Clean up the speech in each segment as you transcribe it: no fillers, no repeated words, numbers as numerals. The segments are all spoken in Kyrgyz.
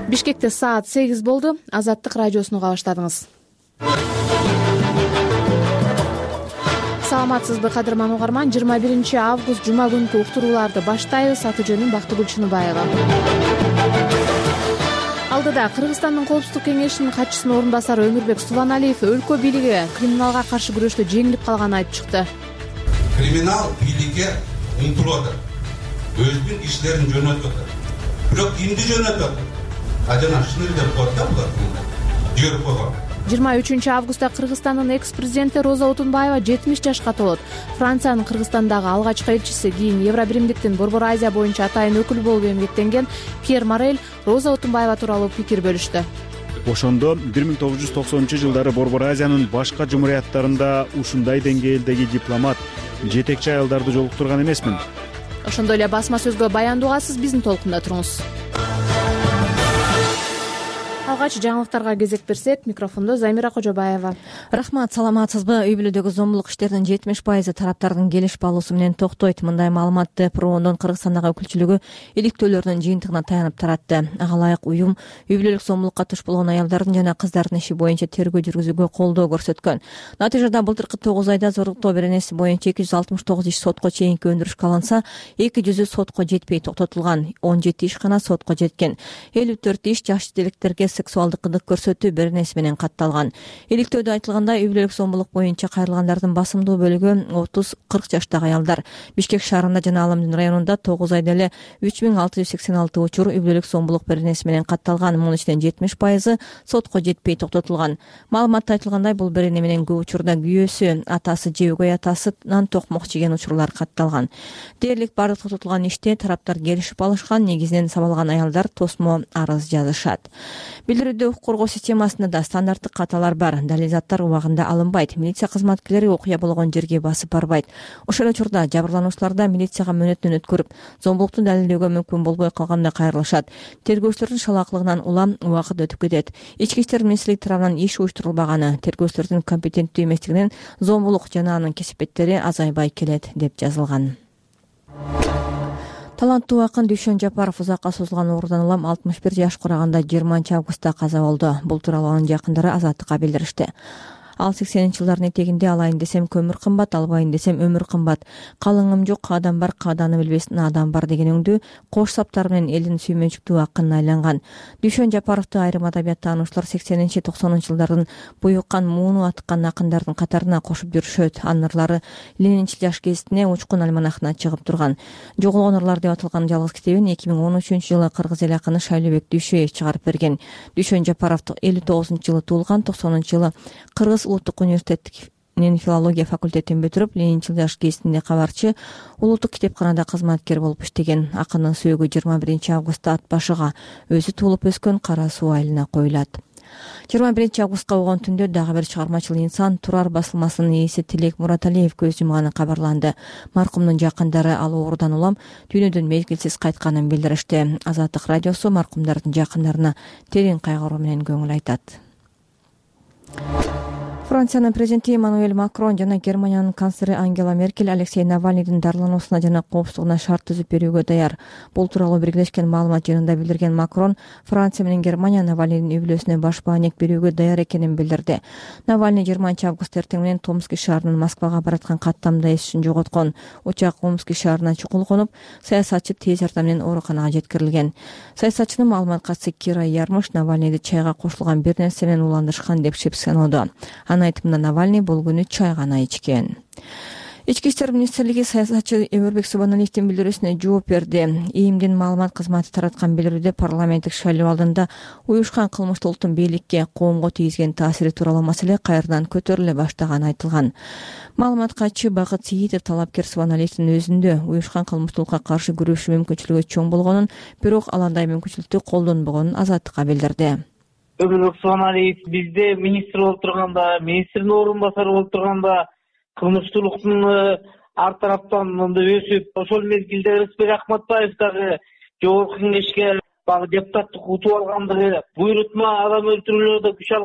Бишкекте саат 8 болду. Азаттык радиосуну уга баштадыңыз. Саламатсызбы кадырман угарман, 21 август жума күнкү уктурууларды баштайбыз. Аты жөнүм Бактыгүл Чыныбаева. Алдыда Кыргызстандын Коопсуздук кеңешинин катчысынын орун басары Өмүрбек Субаналиев өлкө бийлиги криминалга каршы күрөштө жеңилип калганын айтып чыкты. Криминал бийликке умтулуп атат. Өзүнүн иштерин жөнөтүп атат. Бирок кимди жөнөтүп атат? Ажана шыныр деп коет да булар. Жүрүп койгон. 23 августта Кыргызстандын экс-президенти Роза Отунбаева 70 жашка толот. Франциянын Кыргызстандагы алгачкы элчиси, кийин Евробиримдиктин Борбор Азия боюнча атайын өкүлү болуп эмгектенген Пьер Морель Роза Отунбаева тууралуу пикир бөлүштү. Ошондо 1990-жылдары Борбор Азиянын башка жумурияттарында ушундай деңгээлдеги дипломат, жетекчи аялдарды жолуктурган эмесмин. Ошондой эле басма сөзгө баяндууга сиз биздин толкунда туруңуз. Алгач жаңылыктарга кезек берсек, микрофондо Замира Кожобаева. Рахмат, саламатсызбы? Үй бүлөдөгү зомбулук иштеринин 70% тараптардын келишип алуусу менен токтойт. Мындай маалыматты ПРОнун Кыргызстандагы өкүлчүлүгү иликтөөлөрдүн жыйынтыгына таянып таратты. Ага ылайык уюм үй бүлөлүк зомбулукка туш болгон аялдардын жана кыздардын иши боюнча тергөө жүргүзүүгө колдоо көрсөткөн. Натыйжада былтыркы 9 айда зорлуктоо беренеси боюнча 269 иш сотко чейинки өндүрүшкө алынса, 200 сотко жетпей токтотулган, 17 ишкана сотко жеткен. 54 иш жаш деликтерге сексуалдык кыдык көрсөтүү беренеси менен катталган. Иликтөөдө айтылгандай, үй бүлөлүк зомбулук боюнча кайрылгандардын басымдуу бөлүгү 30-40 жаштагы аялдар. Бишкек шаарында жана Аламдин районунда 9 айда эле 3686 учур үй бүлөлүк зомбулук беренеси менен катталган. Мунун ичинен 70% сотко жетпей токтотулган. Маалыматта айтылгандай, бул берене менен көп учурда күйөөсү, атасы же өгөй атасынан токмок жеген учурлар катталган. Дээрлик бардык токтотулган иште тараптар келишип алышкан, негизинен сабалган аялдар тосмо арыз жазышат. Билдирүүдө укук коргоо системасында да стандарттык каталар бар. Далилзаттар убагында алынбайт. Милиция кызматкерлери окуя болгон жерге басып барбайт. Ошол учурда жабырлануучулар да милицияга мөөнөтүн өткөрүп, зомбулукту далилдөөгө мүмкүн болбой калганда кайрылышат. Тергөөчүлөрдүн шалаактылыгынан улам убакыт өтүп кетет. Ички иштер министрлиги тарабынан иш уюштурулбаганы, тергөөчүлөрдүн компетенттүү эместигинен зомбулук жана анын кесипеттери азайбай келет деп жазылган. Таланттуу акын Дүйшөн Жапаров узакка созулган оорудан улам 61 жаш кураганда 20 августта каза болду. Бул тууралуу анын жакындары Азаттыкка билдиришти. Ал 80-жылдардын этегинде алайын десем көмүр кымбат, албайын десем өмүр кымбат. Калыңым жок, каадан бар, кааданы билбесин адам бар деген өңдү кош саптары менен элдин сүймөнчүктүү акынына айланган. Дүйшөн Жапаровду айрым адабияттануучулар 80-90-жылдардын буюккан мууну аткан акындардын катарына кошуп жүрүшөт. Анын ырлары Ленинчил жаш гезитине Учкун альманахына чыгып турган. Жоголгон ырлар деп аталган жалгыз китебин 2013-жылы кыргыз эл акыны Шайлообек Дүйшөев чыгарып берген. Дүйшөн Жапаров 59-жылы туулган, 90-жылы Кыргыз Улуттук университетинин филология факультетин бүтүрүп, Ленинчил жаш гезитинде кабарчы, улуттук китепканада кызматкер болуп иштеген. Акынын сөөгү 21 августта ат башыга, өзү туулуп өскөн Кара Суу айылына коюлат. 21 августка болгон түндө дагы бир чыгармачыл инсан Турар басылмасынын ээси Тилек Мураталиев көз жумганы кабарланды. Маркумдун жакындары ал оорудан улам дүйнөдөн мезгилсиз кайтканын билдиришти. Азаттык радиосу маркумдардын жакындарына терең кайгыруу менен көңүл айтат. Франциянын президенти Эммануэль Макрон жана Германиянын канцлери Ангела Меркель Алексей Навальныйдын дарылануусуна жана коопсуздугуна шарт түзүп берүүгө даяр. Бул тууралуу биргелешкен маалымат жыйынында билдирген Макрон, Франция менен Германия Навальныйдын үй бүлөсүнө баш баанек берүүгө даяр экенин билдирди. Навальный 20 август эртең менен Томск шаарынан Москвага бараткан каттамда эсин жоготкон. Учак Омск шаарына чукул конуп, саясатчы тез жардам менен ооруканага жеткирилген. Саясатчынын маалымат катчысы Кира Ярмыш Навальныйды чайга кошулган бир нерсе менен уландырышкан деп шепсиноодо. Анын айтымында Навальный бул күнү чай гана ичкен. Ички иштер министрлиги саясатчы Өмүрбек Субаналиевдин билдирүүсүнө жооп берди. ИИМдин маалымат кызматы тараткан билдирүүдө парламенттик шайлоо алдында уюшкан кылмыштуу улуттун бийликке, коомго тийгизген таасири тууралуу маселе кайрадан көтөрүлө баштаганы айтылган. Маалымат катчы Багыт Сиитов талапкер Субаналиевдин өзүндө уюшкан кылмыштуулукка каршы күрөшүү мүмкүнчүлүгү чоң болгонун, бирок ал андай мүмкүнчүлүктү колдонбогонун Азаттыкка билдирди. Өмүрбек Субаналиев бизде министр болуп турганда, министрдин орун басары болуп турганда кылмыштуулуктун ар тараптан өсүп, ошол мезгилде Рыспек Акматбаев дагы жогорку кеңешке депутаттык утуп алгандыгы, буйрутма адам өлтүрүүлөрдө күч алган.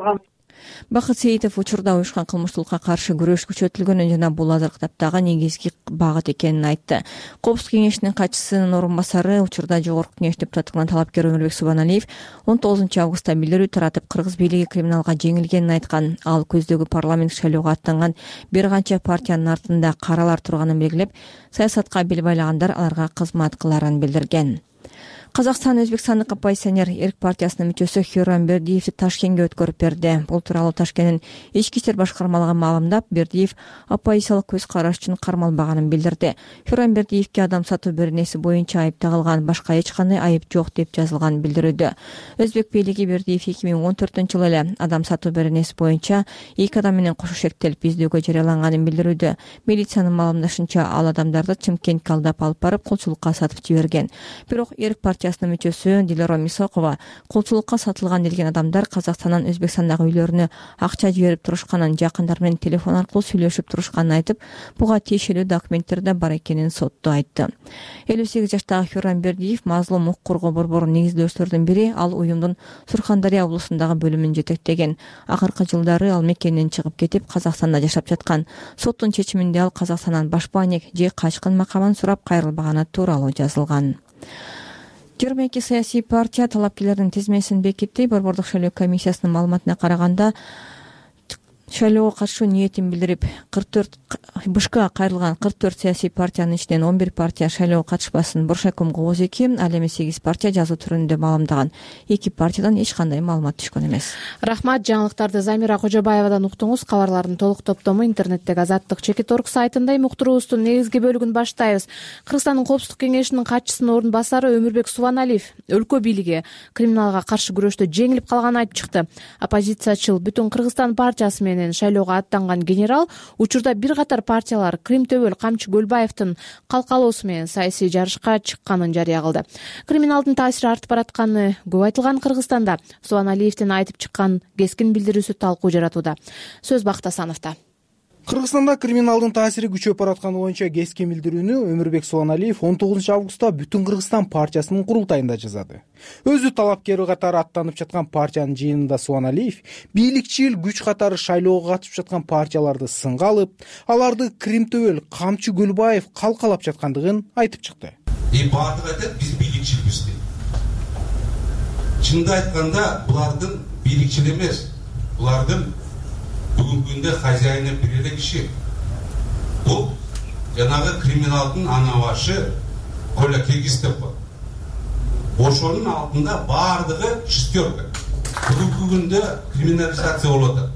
Бакыт Сейитов учурда уюшкан кылмыштуулукка каршы күрөш күчөтүлгөнүн жана бул азыркы таптагы негизги багыт экенин айтты. Коопсуздук кеңешинин катчысынын орун басары, учурда Жогорку Кеңеш депутаттыгынан талапкер Өмүрбек Субаналиев 19 августта билдирүү таратып, кыргыз бийлиги криминалга жеңилгенин айткан. Ал көздөгү парламенттик шайлоого аттанган бир канча партиянын артында каралар турганын белгилеп, саясатка бел байлагандар аларга кызмат кыларын билдирген. Казакстан Өзбекстандык оппозиционер Эрк партиясынын мүчөсү Хюррем Бердиевди Ташкентке өткөрүп берди. Бул тууралуу Ташкенттин ички иштер башкармалыгы маалымдап, Бердиев оппозициялык көз караш үчүн кармалбаганын билдирди. Хюррем Бердиевге адам сатуу беренеси боюнча айып тагылган, башка эч кандай айып жок деп жазылган билдирүүдө. Өзбек бийлиги Бердиев 2014-жылы эле адам сатуу беренеси боюнча 2 адам менен кошо шектелип издөөгө жарыяланганын билдирүүдө. Милициянын маалымдашынча, ал адамдарды Чымкентке алдап алып барып, кулчулукка сатып жиберген. Бирок Эрк партиясынын мүчөсү Дилара Мисокова кулчулукка сатылган делген адамдар Казакстандан Өзбекстандагы үйлөрүнө акча жиберип турушканын, жакындары менен телефон аркылуу сүйлөшүп турушканын айтып, буга тиешелүү документтер да бар экенин сотто айтты. 58 жаштагы Хюррем Бердиев мазлум укук коргоо борборунун негиздөөчүлөрүнүн бири, ал уюмдун Сурхандария облусундагы бөлүмүн жетектеген. Акыркы жылдары ал мекенинен чыгып кетип, Казакстанда жашап жаткан. Соттун чечиминде ал Казакстандан башпаанек же качкын макамын сурап кайрылбаганы тууралуу жазылган. 22 саясий партия талапкерлердин тизмесин бекитти. Борбордук шайлоо комиссиясынын маалыматына караганда, шайлоого катышуу ниетин билдирип, БШКга кайрылган 44 саясий партиянын ичинен 11 партия шайлоого катышпасын Боршайком Говоз-2, ал эми 8 партия жазуу түрүндө маалымдаган. 2 партиядан эч кандай маалымат түшкөн эмес. Рахмат, жаңылыктарды Замира Кожобаевадан уктуңуз. Кабарлардын толук топтому интернеттеги Азаттык.org сайтында. Уктуруубуздун негизги бөлүгүн баштайбыз. Кыргызстандын Коопсуздук кеңешинин катчысынын орун басары Өмүрбек Субаналиев өлкө бийлиги криминалга каршы күрөштө жеңилип калганын айтып чыкты. Оппозициячыл Бүтүн Кыргызстан партиясы менен шайлоого аттанган генерал учурда бир катар партиялар Крим Төбөл Камчы Көлбаевдин калкалоосу менен саясий жарышка чыкканын жарыя кылды. Криминалдын таасири артып баратканы көп айтылган Кыргызстанда Субаналиевдин айтып чыккан кескин билдирүүсү талкуу жаратууда. Сөз Бакыт Асановдо. Кыргызстанда криминалдын таасири күчөп баратканы боюнча кескин билдирүүнү Өмүрбек Субаналиев 19 августта Бүтүн Кыргызстан партиясынын курултайында жазады. Өзү талапкер катары аттанып жаткан партиянын жыйынында Субаналиев бийликчил күч катары шайлоого катышып жаткан партияларды сынга алып, аларды Крим Төбөл Камчы Көлбаев калкалап жаткандыгын айтып чыкты. Бардыгы айтат, биз бийликчилбиз дейт. Чынында айтканда, булардын бийликчил эмес, булардын бүгүнкү күндө хозяйны бир эле киши. Бул жанагы криминалдын ана башы Коля Киргиз деп коет. Ошонун алдында бардыгы шестерка. Бүгүнкү күндө криминализация болуп атат.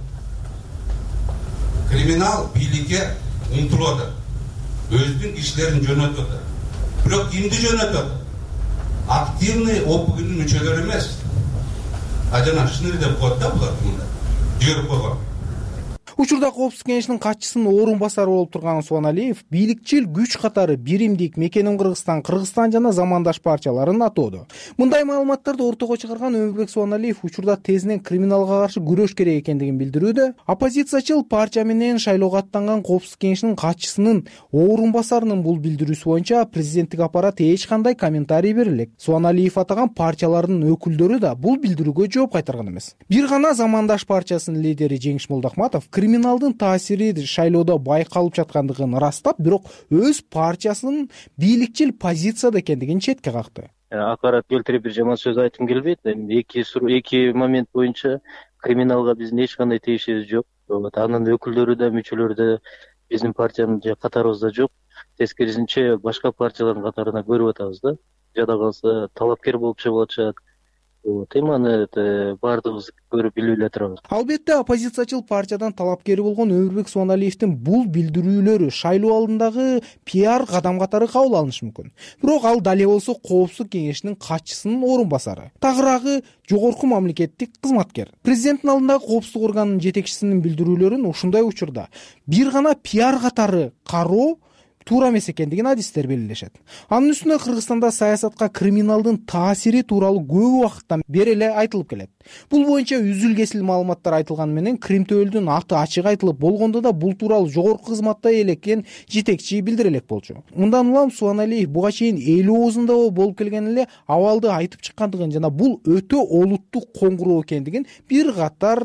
Криминал бийликке умтулуп атат. Өзүнүн кишилерин жөнөтүп атат. Бирок кимди жөнөтүп атат? Активный ОПГнын мүчөлөрү эмес. Жана шыныр деп коет да булар мында. Жиберип койгон. Учурда Коопсуздук кеңешинин катчысынын орун басары болуп турган Субаналиев бийликчил күч катары Биримдик, Мекеним Кыргызстан, Кыргызстан жана Замандаш партияларын атоодо. Мындай маалыматтарды ортого чыгарган Өмүрбек Субаналиев учурда тезинен криминалга каршы күрөш керек экендигин билдирүүдө. Оппозициячыл партия менен шайлоого аттанган Коопсуздук кеңешинин катчысынын орун басарынын бул билдирүүсү боюнча президенттик аппарат эч кандай комментарий бере элек. Субаналиев атаган партиялардын өкүлдөрү да бул билдирүүгө жооп кайтарган эмес. Бир гана Замандаш партиясынын лидери Жеңиш Молдохматов криминалдын таасири шайлоодо байкалып жаткандыгын ырастап, бирок өз партиясынын бийликчил позицияда экендигин четке какты. Акарат келтирип бир жаман сөз айтым келбейт. Эки момент боюнча криминалга биздин эч кандай тиешибиз жок. Анын өкүлдөрү да, мүчөлөрү да биздин партиянын катарыбызда жок. Тескерисинче башка партиялардын катарына көрүп атабыз да. Жада калса талапкер болуп чыгып атышат. Теманы бардыгыбыз көрүп билип эле турабыз. Албетте оппозициячыл партиядан талапкери болгон Өмүрбек Субаналиевдин бул билдирүүлөрү шайлоо алдындагы пиар кадам катары кабыл алынышы мүмкүн. Бирок ал дале болсо Коопсуздук кеңешинин катчысынын орун басары. Тагыраагы жогорку мамлекеттик кызматкер. Президенттин алдындагы коопсуздук органынын жетекчисинин билдирүүлөрүн ушундай учурда бир гана пиар катары кароо туура эмес экендигин адистер белгилешет. Анын үстүнө Кыргызстанда саясатка криминалдын таасири тууралуу көп убакыттан бери эле айтылып келет. Бул боюнча үзүл-кесил маалыматтар айтылганы менен Крим Төбөлдүн аты ачык айтылып болгондо да бул тууралуу жогорку кызматта элеккен жетекчи билдире элек болчу. Мындан улам Субаналиев буга чейин эл оозунда болуп келген эле абалды айтып чыккандыгын жана бул өтө олуттук коңгуроо экендигин бир катар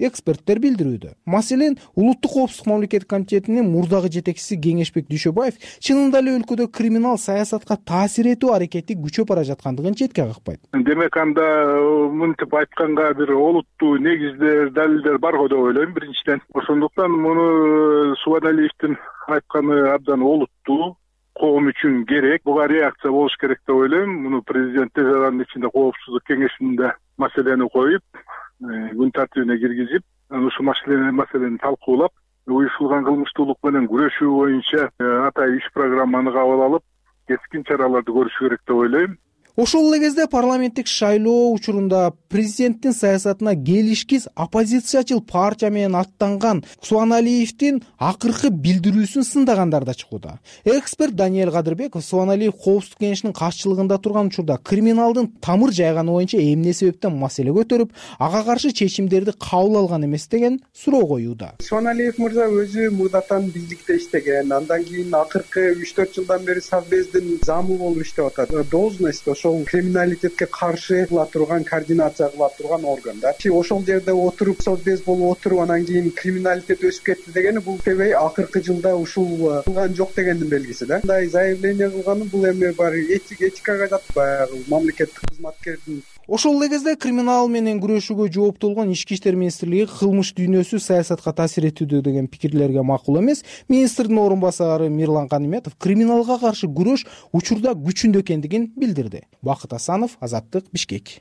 эксперттер билдирүүдө. Маселен, Улуттук коопсуздук мамлекеттик комитетинин мурдагы жетекчиси Кеңешбек Дүйшөбаев чынында эле өлкөдө криминал саясатка таасир этүү аракети күчөп бара жаткандыгын четке какпайт. Демек анда мынтип айтканга бир олуттуу негиздер, далилдер бар го деп ойлойм биринчиден. Ошондуктан муну Субаналиевдин айтканы абдан олуттуу, коом үчүн керек. Буга реакция болуш керек деп ойлойм. Муну президент тез аранын ичинде коопсуздук кеңешинде маселени коюп, күн тартибине киргизип, ушул маселени талкуулап, уюшулган кылмыштуулук менен күрөшүү боюнча атайын иш программаны кабыл алып, кескин чараларды көрүш керек деп ойлойм. Ошол эле кезде парламенттик шайлоо учурунда президенттин саясатына келишкис оппозициячыл партия менен аттанган Субаналиевдин акыркы билдирүүсүн сындагандар да чыгууда. Эксперт Даниэль Кадырбеков Субаналиев коопсуздук кеңешинин кашчылыгында турган учурда криминалдын тамыр жайганы боюнча эмне себептен маселе көтөрүп, ага каршы чечимдерди кабыл алган эмес деген суроо коюуда. Субаналиев мырза өзү мурдатан бийликте иштеген, андан кийин акыркы 3-4 жылдан бери Совбездин замы болуп иштеп атат. Должность ошол криминалитетке каршы кыла турган, координация кыла турган органдар. Ошол жерде отуруп, Совбез болуп отуруп, анан кийин криминалитет өсүп кетти дегени бул тебей акыркы жылда ушул кылган жок дегендин белгиси да. Мындай заявление кылганы бул эми бар этикага жатпайт, баягы мамлекеттик кызматкердин. Ошол эле кезде криминал менен күрөшүүгө жооптуу болгон Ички иштер министрлиги кылмыш дүйнөсү саясатка таасир этүүдө деген пикирлерге макул эмес. Министрдин орун басары Мирлан Каниметов криминалга каршы күрөш учурда күчүндө экендигин билдирди. Бакыт Асанов, Азаттык, Бишкек.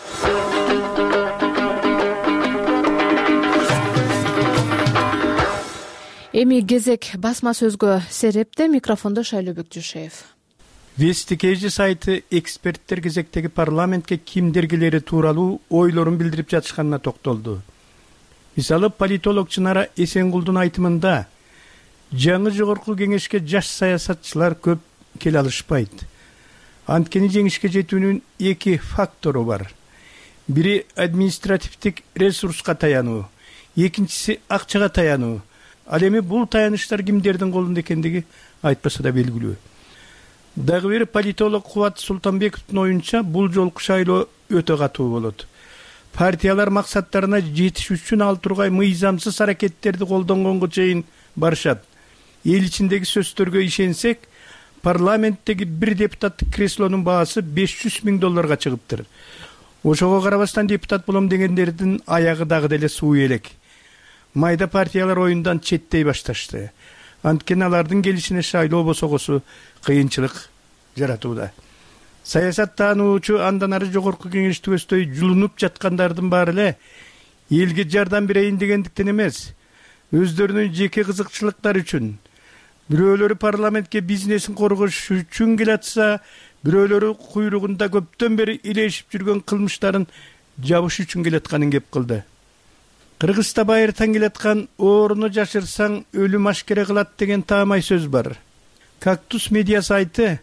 Эми кезек басма сөзгө серепте, микрофондо Шайлообек Жушеев. Вести KG сайты эксперттер кезектеги парламентке кимдер келери тууралуу ойлорун билдирип жатышканына токтолду. Мисалы, политолог Чынара Эсенгулдун айтымында жаңы жогорку кеңешке жаш саясатчылар көп келе алышпайт. Анткени жеңишке жетүүнүн эки фактору бар. Бири административдик ресурска таянуу, экинчиси акчага таянуу. Ал эми бул таяныштар кимдердин колунда экендиги айтпаса да белгилүү. Дагы бир политолог Кубат Султанбековдун оюнча бул жолку шайлоо өтө катуу болот. Партиялар максаттарына жетиш үчүн ал тургай мыйзамсыз аракеттерди колдонгонго чейин барышат. Эл ичиндеги сөздөргө ишенсек, парламенттеги бир депутаттык креслонун баасы $500,000 чыгыптыр. Ошого карабастан депутат болом дегендердин аягы дагы деле суу элек. Майда партиялар оюндан четтей башташты. Анткени алардын келишине шайлоо босогосу кыйынчылык жаратууда. Саясаттануучу андан ары жогорку кеңешти көздөй жулунуп жаткандардын баары эле элге жардам берейин дегендиктен эмес, өздөрүнүн жеке кызыкчылыктары үчүн. Бирөөлөрү парламентке бизнесин коргош үчүн келатса, бирөөлөрү куйругунда көптөн бери илешип жүргөн кылмыштарын жабыш үчүн келатканын кеп кылды. Кыргызста байыртан келаткан орunu жашырсаң өлүм ашкере кылат деген таамай сөз бар. Кактус медиа сайты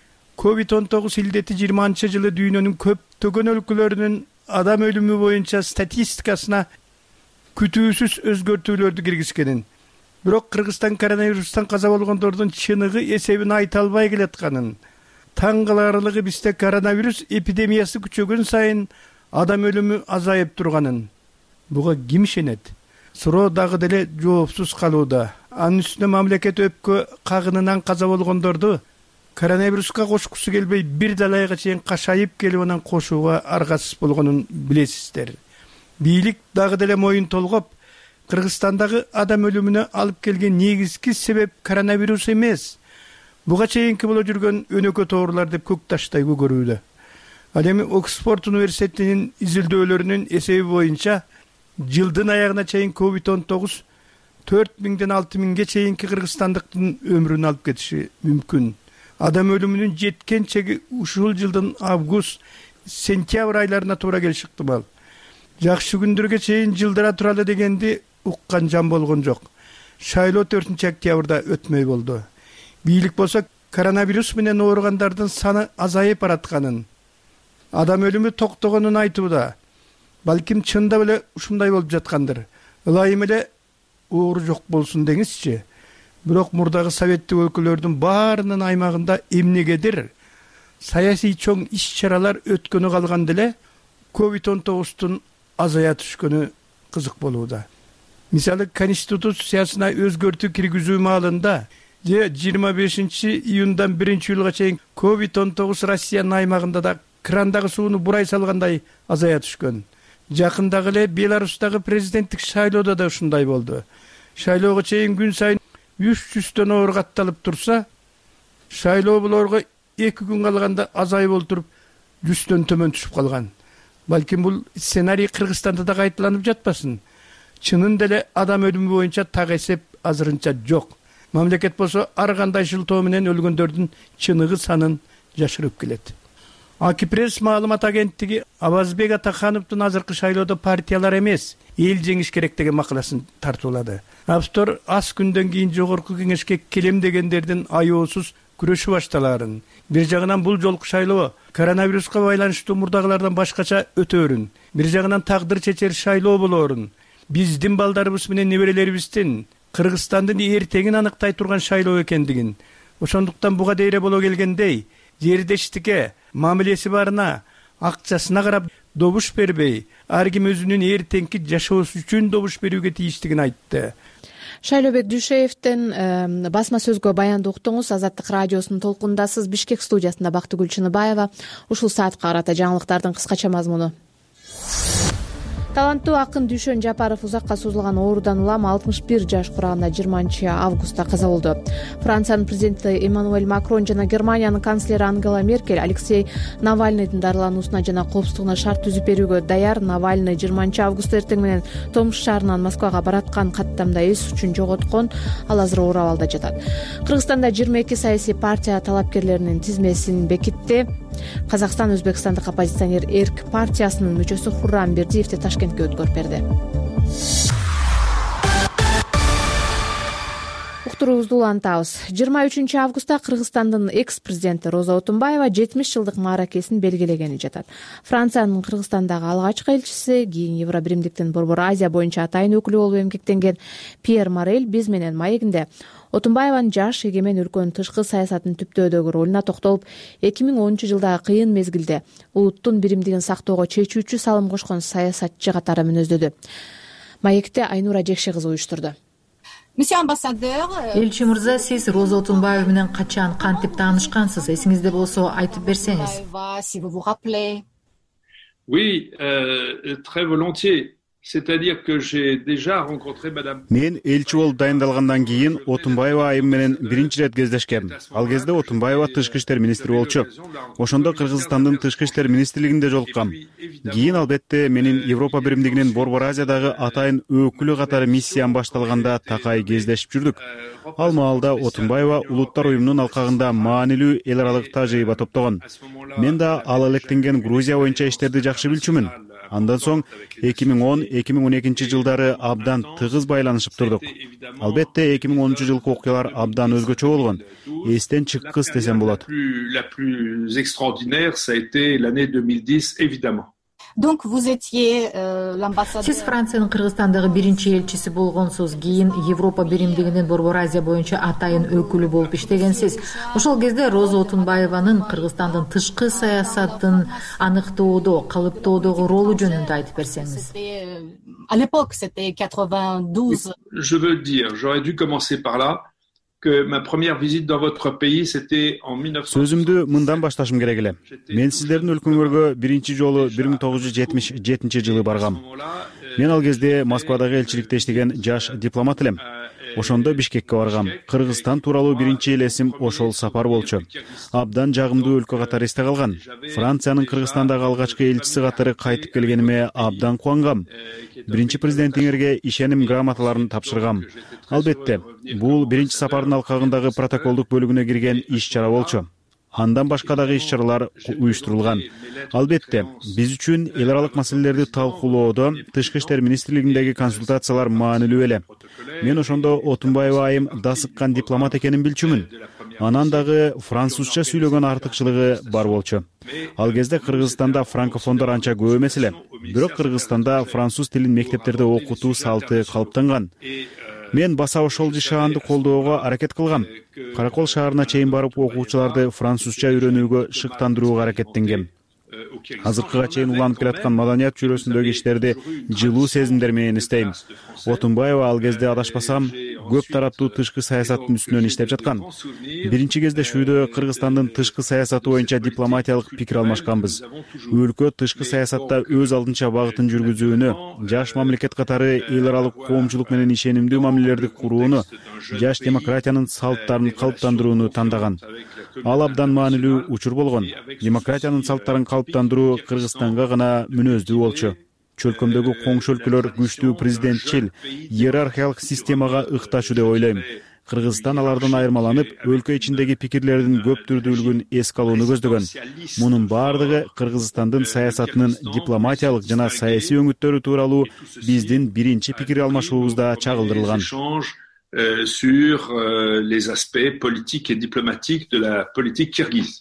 COVID-19 илдети 20-жылы дүйнөнүн көптөгөн өлкөлөрүнүн адам өлүмү боюнча статистикасына күтүүсүз өзгөртүүлөрдү киргизгенин. Бирок Кыргызстан коронавирустан каза болгондордун чыныгы эсебин айта албай келатканын. Таң каларлыгы бизде коронавирус эпидемиясы күчөгөн сайын адам өлүмү азайып турганын. Буга ким ишенет? Суроо дагы деле жоопсуз калууда. Анын үстүнө мамлекет өпкө кагынынан каза болгондорду коронавируска кошкусу келбей бир далайга чейин кашайып келип анан кошууга аргасыз болгонун билесиздер. Бийлик дагы деле моюн толгоп, Кыргызстандагы адам өлүмүнө алып келген негизги себеп коронавирус эмес, буга чейинки боло жүргөн өнөкө тоорулар деп көк таштай көгөрүүдө. Ал эми Оксфорд университетинин изилдөөлөрүнүн эсеби боюнча жылдын аягына чейин COVID-19 4000ден 6000ге чейинки кыргызстандыктын өмүрүн алып кетиши мүмкүн. Адам өлүмүнүн жеткен чеги ушул жылдын август-сентябрь айларына туура келиши ыктымал. Жакшы күндөргө чейин жылдыра туралы дегенди уккан жан болгон жок. Шайлоо 4-октябрда өтмөй болду. Бийлик болсо коронавирус менен ооругандардын саны азайып баратканын, адам өлүмү токтогонун айтууда. Балким чында эле ушундай болуп жаткандыр. Ылайым эле оору жок болсун деңизчи. Бирок мурдагы советтик өлкөлөрдүн баарынын аймагында эмнегедир саясий чоң иш-чаралар өткөнү калганда эле COVID-19тун азая түшкөнү кызык болууда. Мисалы конституциясына өзгөртүү киргизүү маалында же 25 июндан 1-июлга чейин COVID-19 Россиянын аймагында да крандагы сууну бурай салгандай азая түшкөн. Жакындагы эле Беларустагы президенттик шайлоодо да ушундай болду. Шайлоого чейин күн сайын 300 оор катталып турса, шайлоо болорго 2 күн калганда азайып олтуруп 100 төмөн түшүп калган. Балким бул сценарий Кыргызстанда да кайталанып жатпасын. Чынында эле адам өлүмү боюнча так эсеп азырынча жок. Мамлекет болсо ар кандай шылтоо менен өлгөндөрдүн чыныгы санын жашырып келет. Акипресс маалымат агенттиги Абазбек Атахановдун азыркы шайлоодо партиялар эмес, эл жеңиш керек деген макаласын тартуулады. Автор аз күндөн кийин жогорку кеңешке келем дегендердин аеосуз күрөшү башталарын, бир жагынан бул жолку шайлоо коронавируска байланыштуу мурдагылардан башкача өтөөрүн, бир жагынан тагдыр чечер шайлоо болоорун, биздин балдарыбыз менен неберелерибиздин Кыргызстандын эртеңин аныктай турган шайлоо экендигин, ошондуктан буга дейре боло келгендей жердештикке мамилеси барына, акчасына карап добуш бербей, ар ким өзүнүн эртеңки жашоосу үчүн добуш берүүгө тийиштигин айтты. Шайлообек Дүйшеевдин басма сөзгө баянды уктуңуз. Азаттык радиосунун толкундасыз. Бишкек студиясында Бактыгүл Чыныбаева. Ушул саатка карата жаңылыктардын кыскача мазмуну. Таланттуу акын Дүйшөн Жапаров узакка созулган оорудан улам 61 жаш кураганда 20-августта каза болду. Франциянын президенти Эммануэль Макрон жана Германиянын канцлери Ангела Меркель Алексей Навальныйдын дарылануусуна жана коопсуздугуна шарт түзүп берүүгө даяр. Навальный 20-август эртең менен Томск шаарынан Москвага бараткан каттамда эс үчүн жоготкон. Ал азыр оор абалда жатат. Кыргызстанда 22 саясий партия талапкерлеринин тизмесин бекитти. Казакстан Өзбекстандык оппозиционер Эрк партиясынын мүчөсү Хуррам Бердиевди Ташкентке өткөрүп берди. Уктуруубузду улантабыз. 23-августта Кыргызстандын экс-президенти Роза Отунбаева 70 жылдык мааракесин белгилегени жатат. Франциянын Кыргызстандагы алгачкы элчиси, кийин Евробиримдиктин Борбор Азия боюнча атайын өкүлү болуп эмгектенген Пьер Морель биз менен маегинде Отунбаеванын жаш эгемен өлкөнүн тышкы саясатын түптөөдөгү ролуна токтолуп, 2010-жылдагы кыйын мезгилде улуттун биримдигин сактоого чечүүчү салым кошкон саясатчы катары мүнөздөдү. Маекти Айнура Жекши кызы уюштурду. Элчи мырза, сиз Роза Отунбаева менен качан, кантип таанышкансыз? Эсиңизде болсо айтып берсеңиз. Oui, très volontiers. C'est-à-dire que j'ai déjà rencontré madame. Мен элчи болуп дайындалгандан кийин Отунбаева айым менен биринчи ирет кездешкем. Ал кезде Отунбаева тышкы иштер министри болчу. Ошондо Кыргызстандын тышкы иштер министрлигинде жолуккам. Кийин албетте менин Европа биримдигинин Борбор Азиядагы атайын өкүлү катары миссиям башталганда такай кездешип жүрдүк. Ал маалда Отунбаева улуттар уюмунун алкагында маанилүү эл аралык тажрыйба топтогон. Мен да ал электенген Грузия боюнча иштерди жакшы билчүмүн. Андан соң 2010-2012 жылдары абдан тыгыз байланышып турдук. Албетте 2010 жылкы окуялар абдан өзгөчө болгон. Эстен чыккыс десем болот. La plus extraordinaire, ça a été l'année 2010, évidemment. Сиз Франциянын Кыргызстандагы биринчи элчиси болгонсуз, кийин Европа биримдигинин Борбор Азия боюнча атайын өкүлү болуп иштегенсиз. Ошол кезде Роза Отунбаеванын Кыргызстандын тышкы саясатын аныктоодо, калыптоодогу ролу жөнүндө айтып берсеңиз. Je veux dire, j'aurais dû commencer par là. Que ma première visite dans votre pays c'était en 1900. Сөзүмдү мындан башташым керек эле. Мен сиздердин өлкөңөргө биринчи жолу 1977 баргам. Мен ал кезде Москвадагы элчиликте иштеген жаш дипломат элем. Ошондо Бишкекке баргам. Кыргызстан тууралуу биринчи элесим ошол сапар болчу. Абдан жагымдуу өлкө катары эсте калган. Франциянын Кыргызстандагы алгачкы элчиси катары кайтып келгениме абдан кубангам. Биринчи президентиңерге ишеним грамоталарын тапшыргам. Албетте, бул биринчи сапардын алкагындагы протоколдук бөлүгүнө кирген иш-чара болчу. Андан башка дагы иш-чаралар уюштурулган. Албетте, биз үчүн эл аралык маселелерди талкуулоодо тышкы иштер министрлигиндеги консультациялар маанилүү эле. Мен ошондо Отунбаева айым дасыккан дипломат экенин билчүмүн. Анан дагы французча сүйлөгөн артыкчылыгы бар болчу. Ал кезде Кыргызстанда франкофондор анча көп эмес эле. Бирок Кыргызстанда француз тилин мектептерде окутуу салты калыптанган. Мен баса ошол жашаанды колдоого аракет кылгам. Каракол шаарына чейин барып окуучуларды французча үйрөнүүгө шыктандырууга аракеттенгем. Азыркыга чейин уланып келаткан маданият чүйрөсүндөгү иштерди жылуу сезимдер менен иштейм. Отунбаева ал кезде адашпасам, көп тараптуу тышкы саясаттын үстүнөн иштеп жаткан. Биринчи кездешүүдө Кыргызстандын тышкы саясаты боюнча дипломатиялык пикир алмашканбыз. Өлкө тышкы саясатта өз алдынча багытын жүргүзүүнү, жаш мамлекет катары эл аралык коомчулук менен ишенимдүү мамилелерди курууну, жаш демократиянын салттарын калыптандырууну тандаган. Ал абдан маанилүү учур болгон. Демократиянын салттарын калыптандыруу Кыргызстанга гана мүнөздүү болчу. Чөлкөмдөгү коңшу өлкөлөр күчтүү президентчил, иерархиялык системага ыкташуу деп ойлойм. Кыргызстан алардан айырмаланып, өлкө ичиндеги пикирлердин көп түрдүүлүгүн эске алууну көздөгөн. Мунун бардыгы Кыргызстандын саясатынын дипломатиялык жана саясий өңүттөрү тууралуу биздин биринчи пикир алмашуубузда чагылдырылган. Sur les aspects politiques et diplomatiques de la politique kirghize.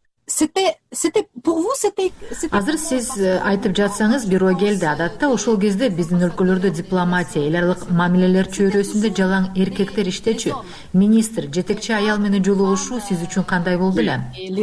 Азыр сиз айтып жатсаңыз бирөө келди. Адатта ошол кезде биздин өлкөлөрдө дипломатия, эл аралык мамилелер чөйрөсүндө жалаң эркектер иштечү. Министр, жетекчи аял менен жолугушуу сиз үчүн кандай болду эле?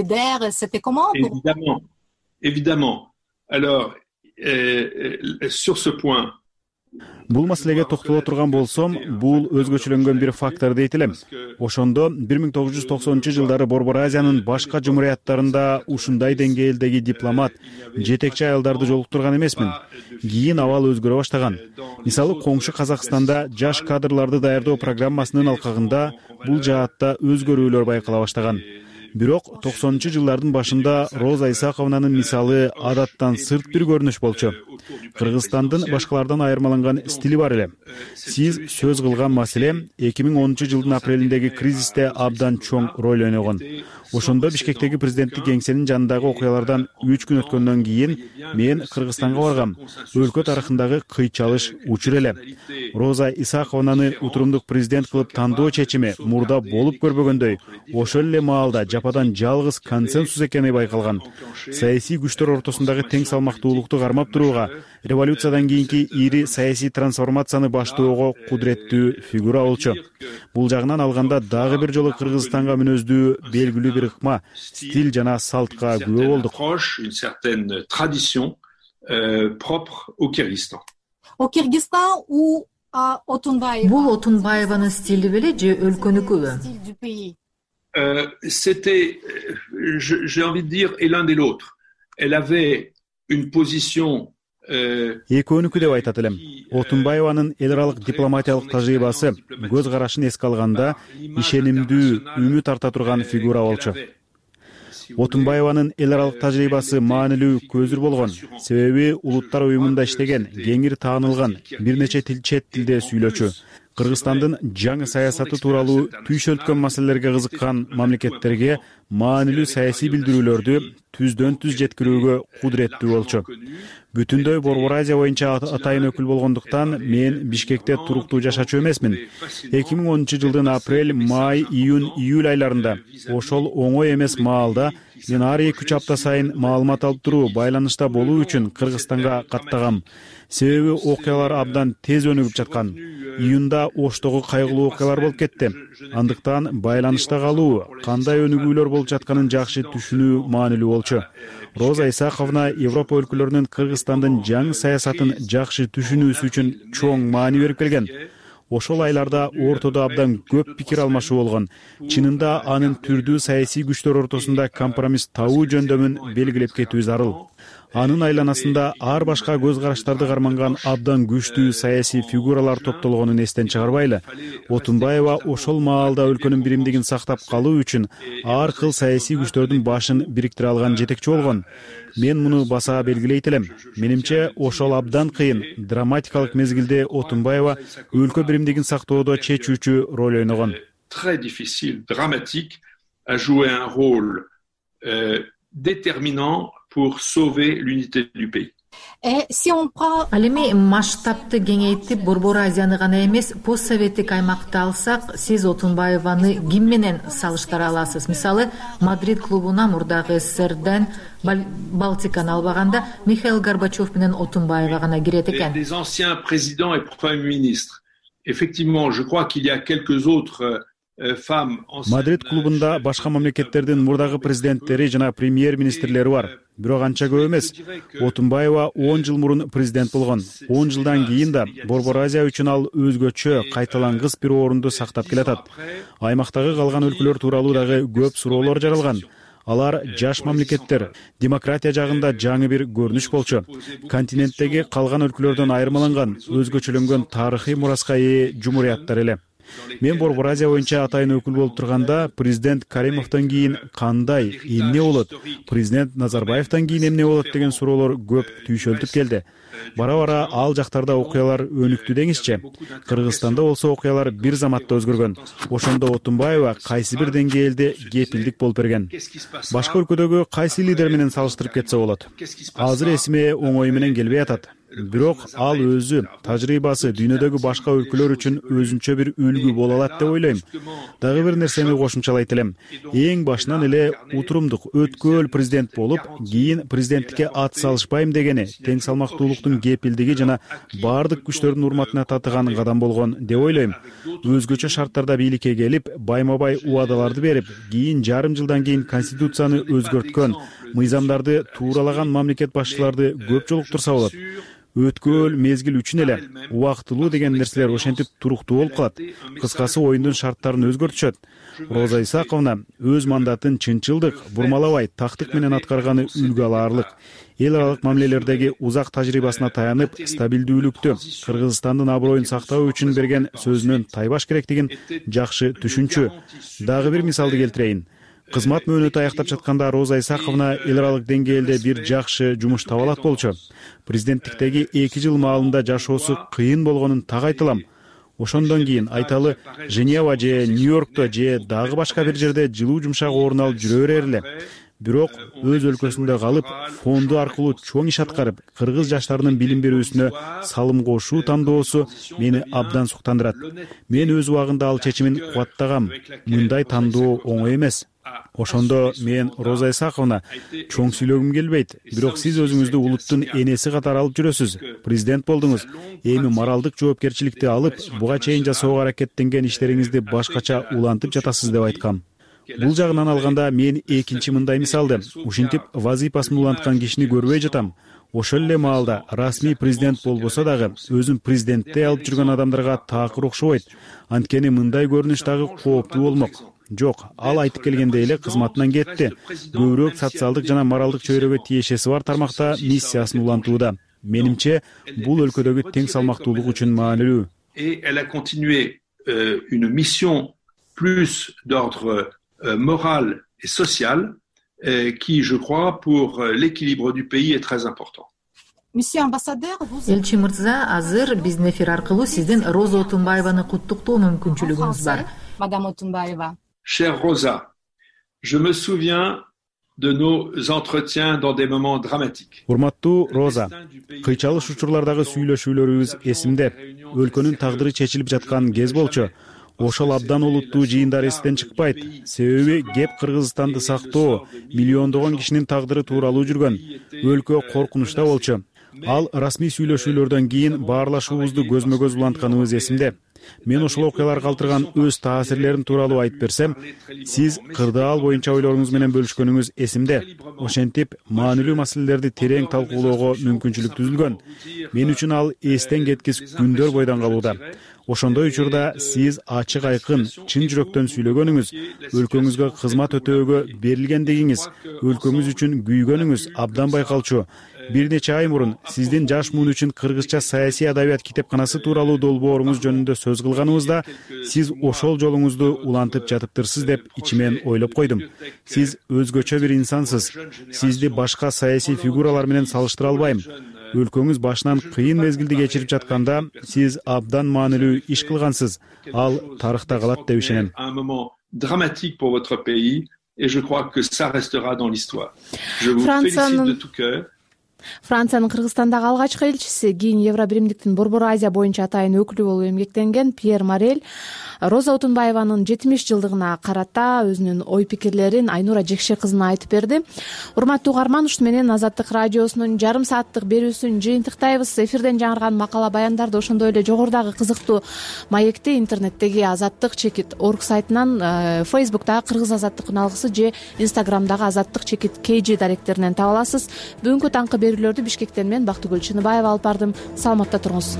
Évidemment. Alors, sur ce point, Бул маселеге токтоло турган болсом, бул өзгөчөлөнгөн бир фактор дейт элем. Ошондо 1990-жылдары Борбор Азиянын башка жумурияттарында ушундай деңгээлдеги дипломат, жетекчи аялдарды жолуктурган эмесмин. Кийин абал өзгөрө баштаган. Мисалы, коңшу Казакстанда жаш кадрларды даярдоо программасынын алкагында бул жаатта өзгөрүүлөр байкала баштаган. Бирок 90-жылдардын башында Роза Исаковнанын мисалы адаттан сырт бир көрүнүш болчу. Кыргызстандын башкалардан айырмаланган стили бар эле. Сиз сөз кылган маселе 2010-жылдын апрелиндеги кризисте абдан чоң роль ойногон. Ошондо Бишкектеги президенттик кеңсенин жанындагы окуялардан 3 күн өткөндөн кийин мен Кыргызстанга баргам. Өлкө тарыхындагы кыйчалыш учур эле. Роза Исаковнаны утурумдук президент кылып тандоо чечими мурда болуп көрбөгөндөй, ошол эле маалда жападан жалгыз консенсус экени байкалган. Саясий күчтөр ортосундагы тең салмактуулукту кармап турууга, революциядан кийинки ири саясий трансформацияны баштоого кудуреттүү фигура болчу. Бул жагынан алганда дагы бир жолу Кыргызстанга мүнөздүү белгилүү бир ыкма, стиль жана салтка күбө болдук. Une certaine tradition propre au Kyrgyzstan. Бул Отунбаеванын стили беле же өлкөнүкүбү? C'était, j'ai envie de dire, et l'un et l'autre. Elle avait une position Экөөнүкү деп айтат элем. Отунбаеванын эл аралык дипломатиялык тажрыйбасы, көз карашын эске алганда ишенимдүү, үмүт арта турган фигура болчу. Отунбаеванын эл аралык тажрыйбасы маанилүү көзүр болгон. Себеби улуттар уюмунда иштеген, кеңири таанылган, бир нече чет тилде сүйлөчү. Кыргызстандын жаңы саясаты тууралуу түйшөлткөн маселелерге кызыккан мамлекеттерге маанилүү саясий билдирүүлөрдү түздөн түз жеткирүүгө кудуреттүү болчу. Бүтүндөй Борбор Азия боюнча атайын өкүл болгондуктан мен Бишкекте туруктуу жашачу эмесмин. 2010-жылдын апрель, май, июнь, июль айларында ошол оңой эмес маалда мен ар 2 апта сайын маалымат алып туруу, байланышта болуу үчүн Кыргызстанга каттагам. Себеби окуялар абдан тез өнүгүп жаткан. Июнда Оштогу кайгылуу окуялар болуп кетти. Андыктан байланышта калуу, кандай өнүгүүлөр болуп жатканын жакшы түшүнүү маанилүү болчу. Роза Исаковна Европа өлкөлөрүнүн Кыргызстандын жаңы саясатын жакшы түшүнүүсү үчүн чоң маани берип келген. Ошол айларда ортодо абдан көп пикир алмашуу болгон. Чынында анын түрдүү саясий күчтөр ортосунда компромисс табуу жөндөмүн белгилеп кетүү зарыл. Анын айланасында ар башка көз караштарды карманган абдан күчтүү саясий фигуралар топтолгонун эстен чыгарбайлы. Отунбаева ошол маалда өлкөнүн биримдигин сактап калуу үчүн ар кыл саясий күчтөрдүн башын бириктире алган жетекчи болгон. Мен муну баса белгилейт элем. Менимче ошол абдан кыйын, драматикалык мезгилде Отунбаева өлкө биримдигин сактоодо чечүүчү роль ойногон. Très difficile, dramatique, a joué un rôle déterminant pour sauver l'unité du pays. Ал эми масштабты кеңейтип Борбор Азияны гана эмес, постсоветтик аймакты алсак, сиз Отунбаеваны ким менен салыштыра аласыз? Мисалы, Мадрид клубуна мурдагы СССРден Балтиканы албаганда Михаил Горбачев менен Отунбаева гана кирет экен. Des anciens présidents et premiers ministres. Effectivement, je crois qu'il y a quelques autres Мадрид клубунда башка мамлекеттердин мурдагы президенттери жана премьер министрлери бар. Бирок анча көп эмес. Отунбаева 10 жыл мурун президент болгон. 10 жылдан кийин да Борбор Азия үчүн ал өзгөчө кайталангыс бир орунду сактап келатат. Аймактагы калган өлкөлөр тууралуу дагы көп суроолор жаралган. Алар жаш мамлекеттер, демократия жагында жаңы бир көрүнүш болчу. Континенттеги калган өлкөлөрдөн айырмаланган, өзгөчөлөнгөн тарыхый мураска ээ жумурияттар эле. Мен Борбор Азия боюнча атайын өкүл болуп турганда, президент Каримовдон кийин кандай, эмне болот, президент Назарбаевдон кийин эмне болот деген суроолор көп түйшөлтүп келди. Бара-бара ал жактарда окуялар өнүктү деңизчи. Кыргызстанда болсо окуялар бир заматта өзгөргөн. Ошондо Отунбаева кайсы бир деңгээлде кепилдик болуп берген. Башка өлкөдөгү кайсы лидер менен салыштырып кетсе болот? Азыр эсиме оңой менен келбей атат. Бирок ал өзү тажрыйбасы дүйнөдөгү башка өлкөлөр үчүн өзүнчө бир үлгү боло алат деп ойлойм. Дагы бир нерсени кошумчалайт элем. Эң башынан эле утурумдук өткөөл президент болуп, кийин президенттикке ат салышпайм дегени тең салмактуулуктун кепилдиги жана баардык күчтөрдүн урматына татыган кадам болгон деп ойлойм. Өзгөчө шарттарда бийликке келип, байма-бай убадаларды берип, кийин жарым жылдан кийин конституцияны өзгөрткөн, мыйзамдарды тууралаган мамлекет башчыларды көп жолуктурса болот. Өткөөл мезгил үчүн эле убактылуу деген нерселер ошентип туруктуу болуп калат. Кыскасы оюндун шарттарын өзгөртүшөт. Роза Исаковна өз мандатын чынчылдык, бурмалабай, тактык менен аткарганы үлгү алаарлык. Эл аралык мамилелердеги узак тажрыйбасына таянып, стабилдүүлүктү, Кыргызстандын аброюн сактоо үчүн берген сөзүнөн тайбаш керектигин жакшы түшүнчү. Дагы бир мисалды келтирейин. Кызмат мөөнөтү аяктап жатканда Роза Исаковна эл аралык деңгээлде бир жакшы жумуш таба алат болчу. Президенттиктеги 2 жыл маалында жашоосу кыйын болгонун так айтылам. Ошондон кийин айталы Женева же Нью-Йоркто же дагы башка бир жерде жылуу жумшак орун алып жүрө берер эле. Бирок өз өлкөсүндө калып, фонду аркылуу чоң иш аткарып, кыргыз жаштарынын билим берүүсүнө салым кошуу тандоосу мени абдан суктандырат. Мен өз убагында ал чечимин кубаттагам. Мындай тандоо оңой эмес. Ошондо мен Роза Исаковна чоң сүйлөгүм келбейт. Бирок сиз өзүңүздү улуттун энеси катары алып жүрөсүз. Президент болдуңуз. Эми моралдык жоопкерчиликти алып, буга чейин жасоого аракеттенген иштериңизди башкача улантып жатасыз деп айткам. Бул жагынан алганда мен экинчи мындай мисалды, ушинтип вазифасын уланткан кишини көрбөй жатам. Ошол эле маалда расмий президент болбосо дагы өзүн президентте алып жүргөн адамдарга такыр окшобойт. Анткени мындай көрүнүш дагы кооптуу болмок. Жок, ал айтып келгендей эле кызматынан кетти. Көбүрөөк социалдык жана моралдык чөйрөгө тиешеси бар тармакта миссиясын улантууда. Менимче, бул өлкөдөгү тең салмактуулук үчүн маанилүү. Et elle a continué une mission plus d'ordre moral et social qui, je crois, pour l'équilibre du pays est très important. Элчи мырза, азыр биздин эфир аркылуу сиздин Роза Отунбаеваны куттуктоо мүмкүнчүлүгүңүз бар. Madame Otunbayeva. Chère Rosa, je me souviens de nos entretiens dans des moments dramatiques. Урматтуу Роза, кыйчалыш учурлардагы сүйлөшүүлөрүбүз эсимде. Өлкөнүн тагдыры чечилип жаткан кез болчу. Ошол абдан олуттуу жыйындар эстен чыкпайт. Себеби кеп Кыргызстанды сактоо, миллиондогон кишинин тагдыры тууралуу жүргөн. Өлкө коркунучта болчу. Ал расмий сүйлөшүүлөрдөн кийин баарлашуубузду көзмө-көз улантканыбыз эсимде. Мен ошол окуялар калтырган өз таасирлерим тууралуу айтып берсем, сиз кырдаал боюнча ойлоруңуз менен бөлүшкөнүңүз эсимде. Ошентип, маанилүү маселелерди терең талкуулоого мүмкүнчүлүк түзүлгөн. Мен үчүн ал эстен кеткис күндөр бойдон калууда. Ошондой учурда сиз ачык айкын, чын жүрөктөн сүйлөгөнүңүз, өлкөңүзгө кызмат өтөөгө берилгендигиңиз, өлкөңүз үчүн күйгөнүңүз абдан байкалчу. Бир нече ай мурун сиздин жаш муун үчүн кыргызча саясий адабият китепканасы тууралуу долбооруңуз жөнүндө сөз кылганыбызда, сиз ошол жолуңузду улантып жатыптырсыз деп ичимен ойлоп койдум. Сиз өзгөчө бир инсансыз. Сизди башка саясий фигуралар менен салыштыра албайм. Өлкөңүз башынан кыйын мезгилди кечирип жатканда, сиз абдан маанилүү иш кылгансыз. Ал тарыхта калат деп ишенем. Un moment dramatique pour votre pays et je crois que ça restera dans l'histoire. Je vous félicite de tout cœur. Франциянын Кыргызстандагы алгачкы элчиси, кийин Евробиримдиктин Борбор Азия боюнча атайын өкүлү болуп эмгектенген Пьер Морель Роза Отунбаеванын 70 жылдыгына карата өзүнүн ой пикирлерин Айнура Жекше кызына айтып берди. Урматтуу угарман, ушуну менен Азаттык радиосунун жарым сааттык берүүсүн жыйынтыктайбыз. Эфирден жаңырган макала баяндарды, ошондой эле жогорудагы кызыктуу маекти интернеттеги azattik.org сайтынан, Facebooктагы Кыргыз Азаттык үналгысы же Instagramдагы azattik.kg даректеринен таба аласыз. Бүгүнкү таңкы берүүлөрдү Бишкектен мен Бактыгүл Чыныбаева алып бардым. Саламатта туруңуз.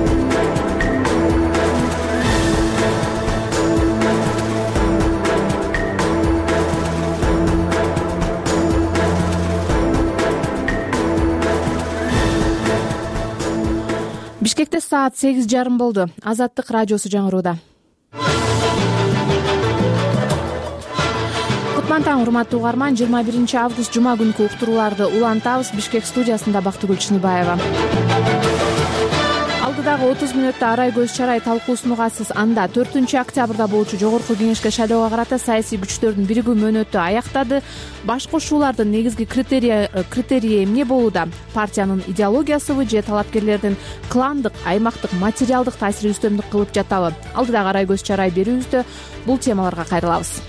Бишкекте саат 8:30 болду. Азаттык радиосу жаңырууда. Кутман таң, урматтуу угарман. 21 август жума күнкү уктурууларды улантабыз. Бишкек студиясында Бактыгүл Чыныбаева. Алдыдагы 30 мүнөттө арай көз чарай талкуусун угасыз. Анда 4 октябрда болчу жогорку кеңешке шайлоого карата саясий күчтөрдүн биригүү мөөнөтү аяктады. Баш кошуулардын негизги критерийи эмне болууда? Партиянын идеологиясыбы же талапкерлердин кландык, аймактык, материалдык таасири үстөмдүк кылып жатабы? Алдыдагы арай көз чарай берүүбүздө бул темаларга кайрылабыз.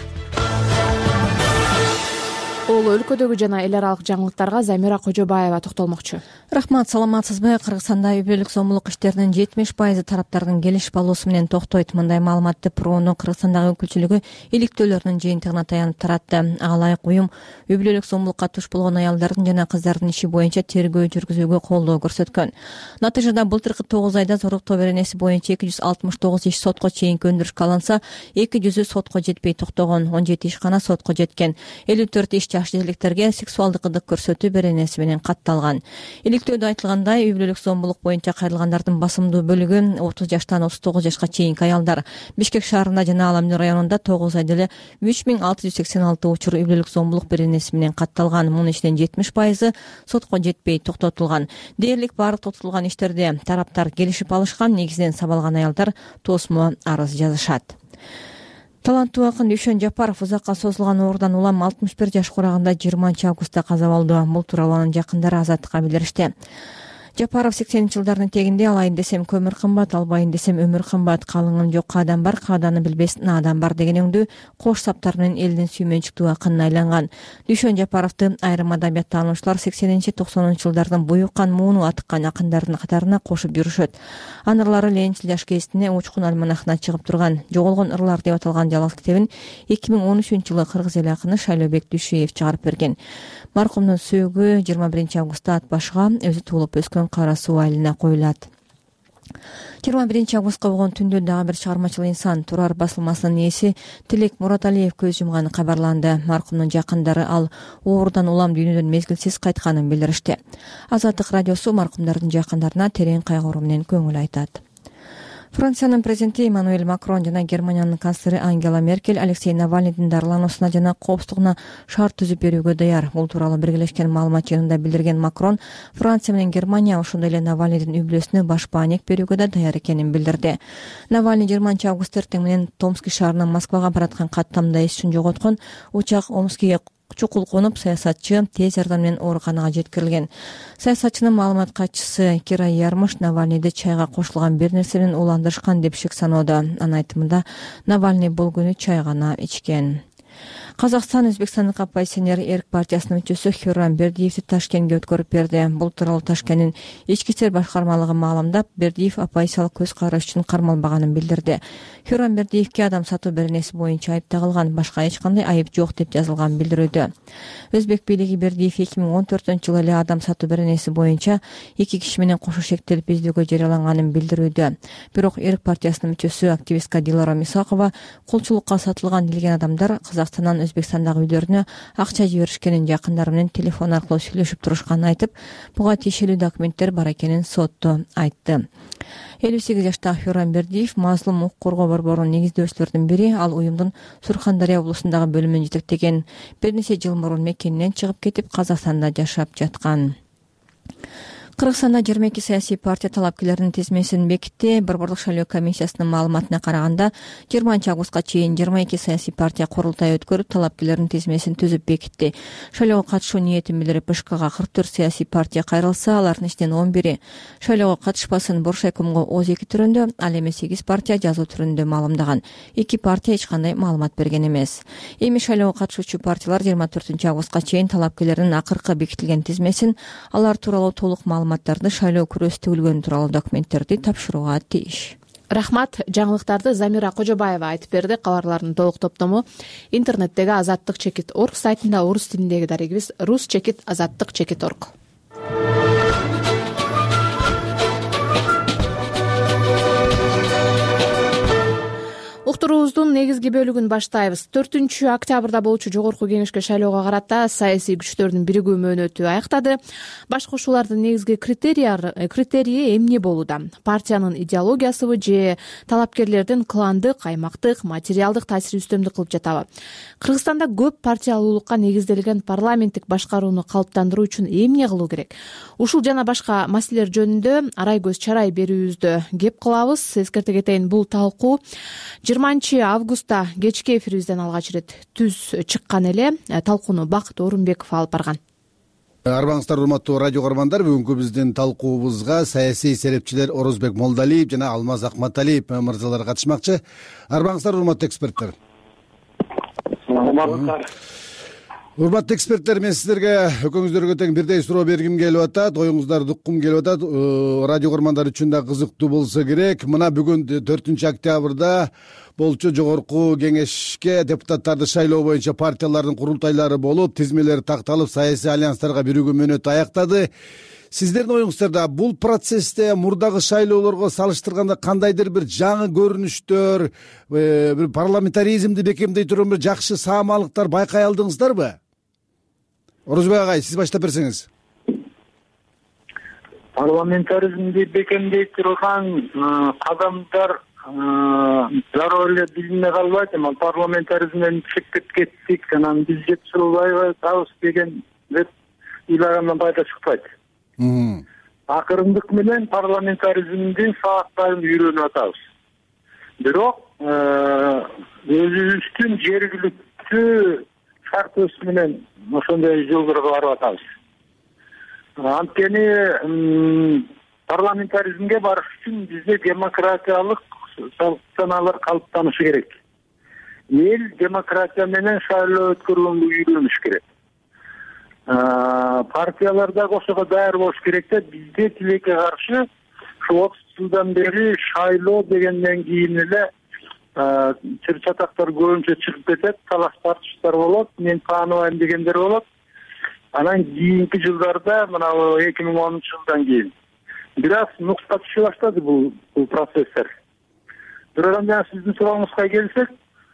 Ол өлкөдөгү жана эл аралык жаңылыктарга Замира Кожобаева токтолмокчу. Рахмат, саламатсызбы? Кыргызстанда үй бүлөлүк сомдуулук иштеринин 70% тараптардын келишип алуусу менен токтойт. Мындай маалыматты ПРОнун Кыргызстандагы өкүлчүлүгү иликтөөлөрүнүн жыйынтыгына таянып таратты. Ага ылайык уюм үй бүлөлүк сомдуулукка туш болгон аялдардын жана кыздардын иши боюнча тергөө жүргүзүүгө колдоо көрсөткөн. Натыйжада былтыркы 9 айда зоруктоо беренеси боюнча 269 иш сотко чейинки өндүрүшкө алынса, 200 сотко жетпей токтогон, 17 ишкана сотко жеткен. 54 иш жаш желиктерге сексуалдык ырдык көрсөтүү беренеси менен катталган. Иликтөөдө айтылгандай, үй бүлөлүк зомбулук боюнча кайрылгандардын басымдуу бөлүгү 30 жаштан 39 жашка чейинки аялдар. Бишкек шаарында жана Аламүн районунда 9 айда эле 3686 учур үй бүлөлүк зомбулук беренеси менен катталган. Мунун ичинен 70% сотко жетпей токтотулган. Дээрлик баардык токтотулган иштерде тараптар келишип алышкан. Негизинен сабалган аялдар тосмо арыз жазышат. Таланттуу акын Дүйшөн Жапаров узакка созулган оорудан улам 61 жаш курагында 20 августта каза болду. Бул тууралуу анын жакындары Азаттыкка билдиришти. Жапаров 80-жылдардын тегинде алайын десем көмүр кымбат, албайын десем өмүр кымбат, калыңым жок каадан бар, кааданы билбес наадан бар деген өңдүү кош саптар менен элдин сүймөнчүктүү акынына айланган. Дүйшөн Жапаровду айрым адабият таануучулар 80-90-жылдардын буюккан мууну атыккан акындардын катарына кошуп жүрүшөт. Анын ырлары Ленинчил жаш гезитине Учкун альманахына чыгып турган. Жоголгон ырлар деп аталган жалгыз китебин 2013-жылы кыргыз эл акыны Шайлообек Дүйшөев чыгарып берген. Маркумдун сөөгү 21 августта ат башыга өзү туулуп өскөн Кара Суу айылына коюлат. 21 августка болгон түндө дагы бир чыгармачыл инсан Турар басылмасынын ээси Тилек Мураталиев көз жумганы кабарланды. Маркумдун жакындары ал оорудан улам дүйнөдөн мезгилсиз кайтканын билдиришти. Азаттык радиосу маркумдардын жакындарына терең кайгыруу менен көңүл айтат. Франциянын президенти Эммануэль Макрон жана Германиянын канцлери Ангела Меркель Алексей Навальныйдын дарылануусуна жана коопсуздугуна шарт түзүп берүүгө даяр. Бул тууралуу биргелешкен маалымат жыйынында билдирген Макрон, Франция менен Германия ошондой эле Навальныйдын үй-бүлөсүнө баш баанек берүүгө да даяр экенин билдирди. Навальный 20 август эртең менен Томск шаарынан Москвага бараткан каттамда эсин жоготкон. Учак Омскиге чукул конуп, саясатчы тез жардам менен ооруканага жеткирилген. Саясатчынын маалымат катчысы Кира Ярмыш Навальныйды чайга кошулган бир нерсе менен уландырышкан деп шек саноодо. Анын айтымында Навальный бул күнү чай гана ичкен. Казакстан Өзбекстандык оппозиционер Эрк партиясынын мүчөсү Хюррам Бердиевди Ташкентке өткөрүп берди. Бул тууралуу Ташкенттин ички иштер башкармалыгы маалымдап, Бердиев оппозициялык көз караш үчүн кармалбаганын билдирди. Хюррам Бердиевке адам сатуу беренеси боюнча айып тагылган, башка эч кандай айып жок деп жазылган билдирүүдө. Өзбек бийлиги Бердиев 2014-жылы эле адам сатуу беренеси боюнча 2 киши менен кошо шектелип издөөгө жарыяланганын билдирүүдө. Бирок Эрк партиясынын мүчөсү активистка Дилара Мисакова кулчулукка сатылган делген адамдар Казакстандан Өзбекстандагы үйлөрүнө акча жиберишкенин, жакындары менен телефон аркылуу сүйлөшүп турушканын айтып, буга тиешелүү документтер бар экенин сотто айтты. 58 жаштагы Хюррам Бердиев мазлум укук коргоо борборунун негиздөөчүлөрүнүн бири, ал уюмдун Сурхандария облусундагы бөлүмүн жетектеген. Бир нече жыл мурун мекенинен чыгып кетип, Казакстанда жашап жаткан. Кыргызстанда 22 саясий партия талапкерлердин тизмесин бекитти. Борборлук шайлоо комиссиясынын маалыматына караганда 20 августка чейин 22 саясий партия курултай өткөрүп, талапкерлердин тизмесин түзүп бекитти. Шайлоого катышуу ниетин билдирип БШКга 44 саясий партия кайрылса, алардын ичинен 11 шайлоого катышпасын Боршайкомго ОЗ-2 түрүндө, ал эми 8 партия жазуу түрүндө маалымдаган. 2 партия эч кандай маалымат берген эмес. Эми шайлоого катышуучу партиялар 24 августка чейин талапкерлердин акыркы бекитилген тизмесин, алар тууралуу толук маалыматтарды, шайлоо күрөш төгүлгөнү тууралуу документтерди тапшырууга тийиш. Рахмат. Жаңылыктарды Замира Кожобаева айтып берди. Кабарлардын толук топтому интернеттеги azattik.org сайтында орус тилиндеги дарегибиз rus.azattik.org. Уктуруубуздун негизги бөлүгүн баштайбыз. 4 октябрда болчу жогорку кеңешке шайлоого карата саясий күчтөрдүн биригүү мөөнөтү аяктады. Баш кошуулардын негизги критерии эмне болууда? Партиянын идеологиясыбы же талапкерлердин кландык, аймактык, материалдык таасири үстөмдүк кылып жатабы? Кыргызстанда көп партиялуулукка негизделген парламенттик башкарууну калыптандыруу үчүн эмне кылуу керек? Ушул жана башка маселелер жөнүндө арай көз чарай берүүбүздө кеп кылабыз. Эскерте кетейин, бул талкуу 20 августта кечки эфирибизден алгач ирет түз чыккан эле. Талкууну Бакыт Орунбеков алып барган. Арбаңыздар, урматтуу радио көрөрмандар, бүгүнкү биздин талкуубузга саясий серепчилер Орозбек Молдалиев жана Алмаз Акматалиев мырзалар катышмакчы. Арбаңыздар, урматтуу эксперттер. Урматтуу эксперттер, мен сиздерге экөөңүздөргө тең бирдей суроо бергим келип атат, оюңуздарды уккум келип атат. Радио көрөрмандар үчүн да кызыктуу болсо керек. Мына бүгүн 4 октябрда болчу жогорку кеңешке депутаттарды шайлоо боюнча партиялардын курултайлары болуп, тизмелери такталып, саясий альянстарга биригүү мөөнөтү аяктады. Сиздердин оюңуздарда бул процессте мурдагы шайлоолорго салыштырганда кандайдыр бир жаңы көрүнүштөр, бир парламентаризмди бекемдей турган бир жакшы саамалыктар байкай алдыңыздарбы? Орозбек агай, сиз баштап берсеңиз. Парламентаризмди бекемдей турган кадамдар дароо эле билине калбайт. Ал парламентаризмден чыгып кеттик, анан биз жетишилбай атабыз деген деп ыйлагандан пайда чыкпайт. Акырындык менен парламентаризмдин сааттарын үйрөнүп атабыз. Бирок өзүбүздүн жергиликтүү шартыбыз менен ошондой жолдорго барып атабыз. Анткени парламентаризмге барыш үчүн бизде демократиялык саналар калыптанышы керек. Эл демократия менен шайлоо өткөрүүнү үйрөнүш керек. Партиялар да ошого даяр болуш керек да, бизде тилекке каршы 30 жылдан бери шайлоо дегенден кийин эле чыр-чатактар көбүнчө чыгып кетет, талаш тартыштар болот, мен тааныбайм дегендер болот. Анан кийинки жылдарда, мына 2010 жылдан кийин бир аз нукска түшө баштады бул процесстер. Бирок жана сиздин сурооңузга келсек,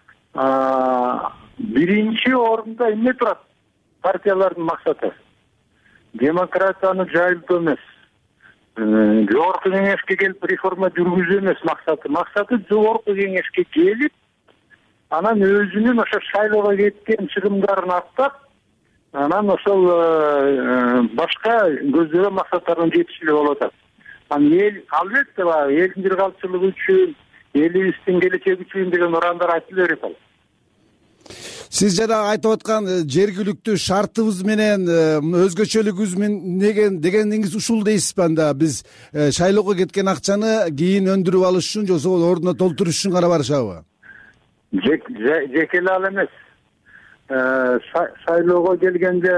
биринчи орунда эмне турат? Партиялардын максаты демократияны жайылтуу эмес, жогорку кеңешке келип реформа жүргүзүү эмес максаты. Максаты жогорку кеңешке келип, анан өзүнүн ошо шайлоого кеткен чыгымдарын актап, анан ошол башка көздөгөн максаттарына жетишиле болуп атат. Анан эл, албетте, элдин бир калчылыгы үчүн, элибиздин келечеги үчүн деген урандар айтыла берет ал. Сиз жана айтып аткан жергиликтүү шартыбыз менен өзгөчөлүгүбүз дегениңиз ушул дейсизби? Анда биз шайлоого кеткен акчаны кийин өндүрүп алыш үчүн же ордуна толтуруш үчүн гана барышабы? Жеке эле ал эмес. Шайлоого келгенде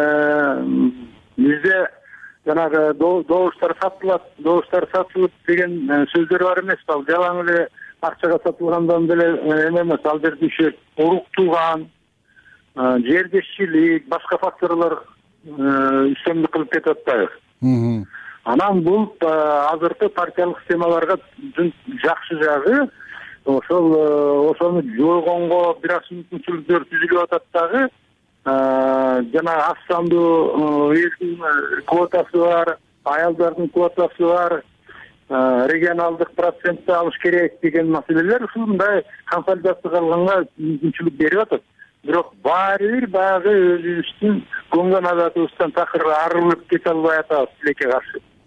бизде жанагы добуштар сатылып деген сөздөр бар эмес. Ал жалаң эле акчага сатылгандан деле эмес, ал жерде уруктулган, жердешчилик, башка факторлор үстөмдүк кылып кетип атпайбы? Анан бул азыркы партиялык системаларга жакшы жагы ошону жойгонго бир аз мүмкүнчүлүктөр түзүлүп атат дагы. Жана аз сандуу элдин квотасы бар, аялдардын квотасы бар, регионалдык процентти алыш керек деген маселелер ушундай консолидация кылганга мүмкүнчүлүк берип атат. Бирок баары бир баягы өзүбүздүн көнгөн адатыбыздан такыр арылып кете албай атабыз тилекке каршы.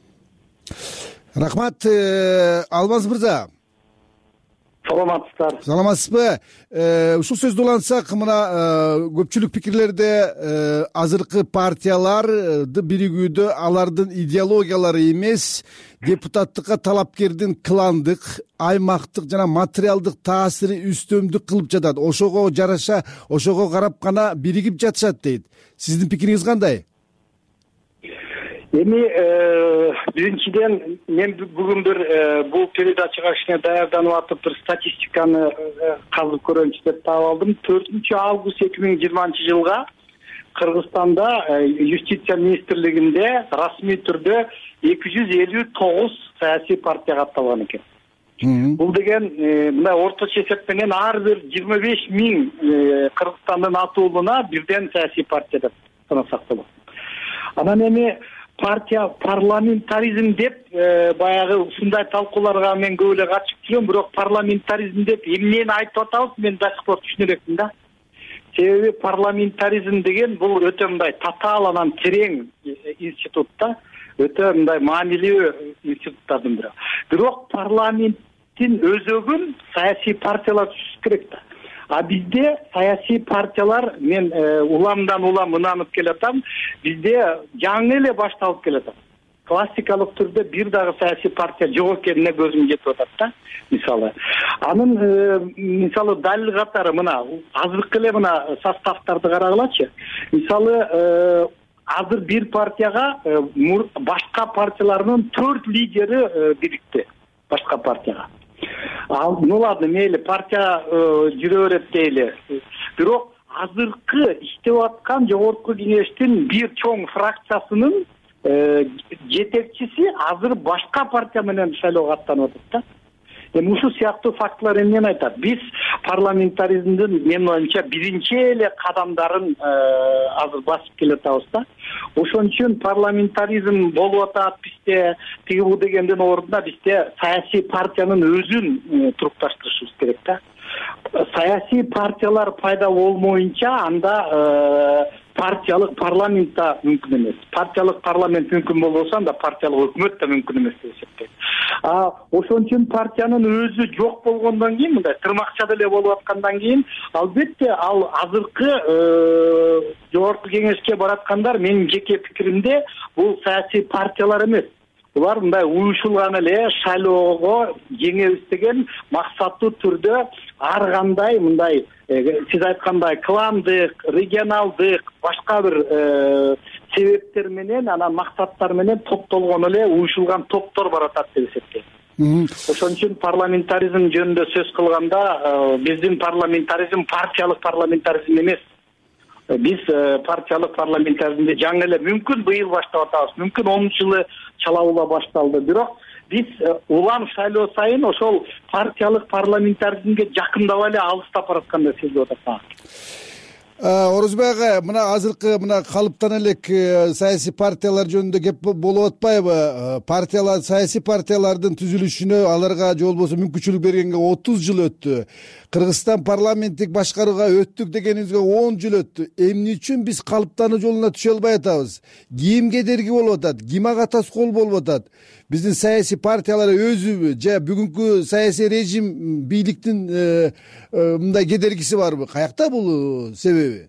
Рахмат, Алмаз мырза. Саламатсыздар. Саламатсызбы? Ушул сөздү улантсак, мына көпчүлүк пикирлерде азыркы партияларды биригүүдө алардын идеологиялары эмес, депутаттыкка талапкердин кландык, аймактык жана материалдык таасири үстөмдүк кылып жатат. Ошого жараша, ошого карап гана биригип жатышат дейт. Сиздин пикириңиз кандай? Эми биринчиден мен бүгүн бир бул передачага кичине даярданып атып бир статистиканы казып көрөмчү деп таап алдым. 4 август 2020 жылга Кыргызстанда юстиция министрлигинде расмий түрдө 259 саясий партия катталган экен. Бул деген мына орточо эсеп менен ар бир 25 000 Кыргызстандын атуулуна бирден саясий партия деп санасак болот. Анан эми партия парламентаризм деп баягы ушундай талкууларга мен көп эле катышып жүрөм, бирок парламентаризм деп эмнени айтып атабыз мен до сих пор түшүнө элекмин да. Себеби парламентаризм деген бул өтө мындай татаал анан терең институт да, өтө мындай маанилүү институттардын бири. Бирок парламенттин өзөгүн саясий партиялар түзүш керек да. А бизде саясий партиялар, мен уламдан улам ынанып келатам, бизде жаңы эле башталып келатат. Классикалык түрдө бир дагы саясий партия жок экенине көзүм жетип атат да, мисалы. Анын мисалы далил катары мына азыркы эле мына составтарды карагылачы. Мисалы азыр бир партияга башка партиялардын 4 лидери бирикти башка партияга. Ну ладно, мейли партия жүрө берет дейли. Бирок азыркы иштеп аткан жогорку кеңештин бир чоң фракциясынын жетекчиси азыр башка партия менен шайлоого аттанып атат да. Эми ушул сыяктуу фактылар эмнени айтат? Биз парламентаризмдин менин оюмча биринчи эле кадамдарын азыр басып келатабыз да. Ошон үчүн парламентаризм болуп атат бизде, тиги бул дегендин ордуна бизде саясий партиянын өзүн турукташтырышыбыз керек да. Саясий партиялар пайда болмоюнча анда партиялык парламент да мүмкүн эмес. Партиялык парламент мүмкүн болбосо анда партиялык өкмөт да мүмкүн эмес деп эсептейм. Ошон үчүн партиянын өзү жок болгондон кийин, мындай тырмакчада эле болуп аткандан кийин, албетте ал азыркы жогорку кеңешке бараткандар менин жеке пикиримде бул саясий партиялар эмес. Булар мындай уюшулган эле шайлоого жеңебиз деген максаттуу түрдө ар кандай мындай сиз айткандай кландык, регионалдык, башка бир себептер менен, анан максаттар менен топтолгон эле уюшулган топтор баратат деп эсептейм. Ошон үчүн парламентаризм жөнүндө сөз кылганда биздин парламентаризм партиялык парламентаризм эмес. Биз партиялык парламентаризмди жаңы эле мүмкүн быйыл баштап атабыз, мүмкүн 10 жылы чалабыла башталды. Бирок биз улам шайлоо сайын ошол партиялык парламентаризмге жакындап эле алыстап бараткандай сезилип атат. Орозбек ага, мына азыркы мына калыптан элек саясий партиялар жөнүндө кеп болуп атпайбы? Партиялар, саясий партиялардын түзүлүшүнө аларга же болбосо мүмкүнчүлүк бергенге 30 жыл өттү. Кыргызстан парламенттик башкарууга өттүк дегенибизге 10 жыл өттү. Эмне үчүн биз калыптануу жолуна түшө албай атабыз? Ким кедерги болуп атат? Ким ага тоскоол болуп атат? Биздин саясий партиялар өзүбү же бүгүнкү саясий режим бийликтин мындай кедергиси барбы? Каякта бул себеби?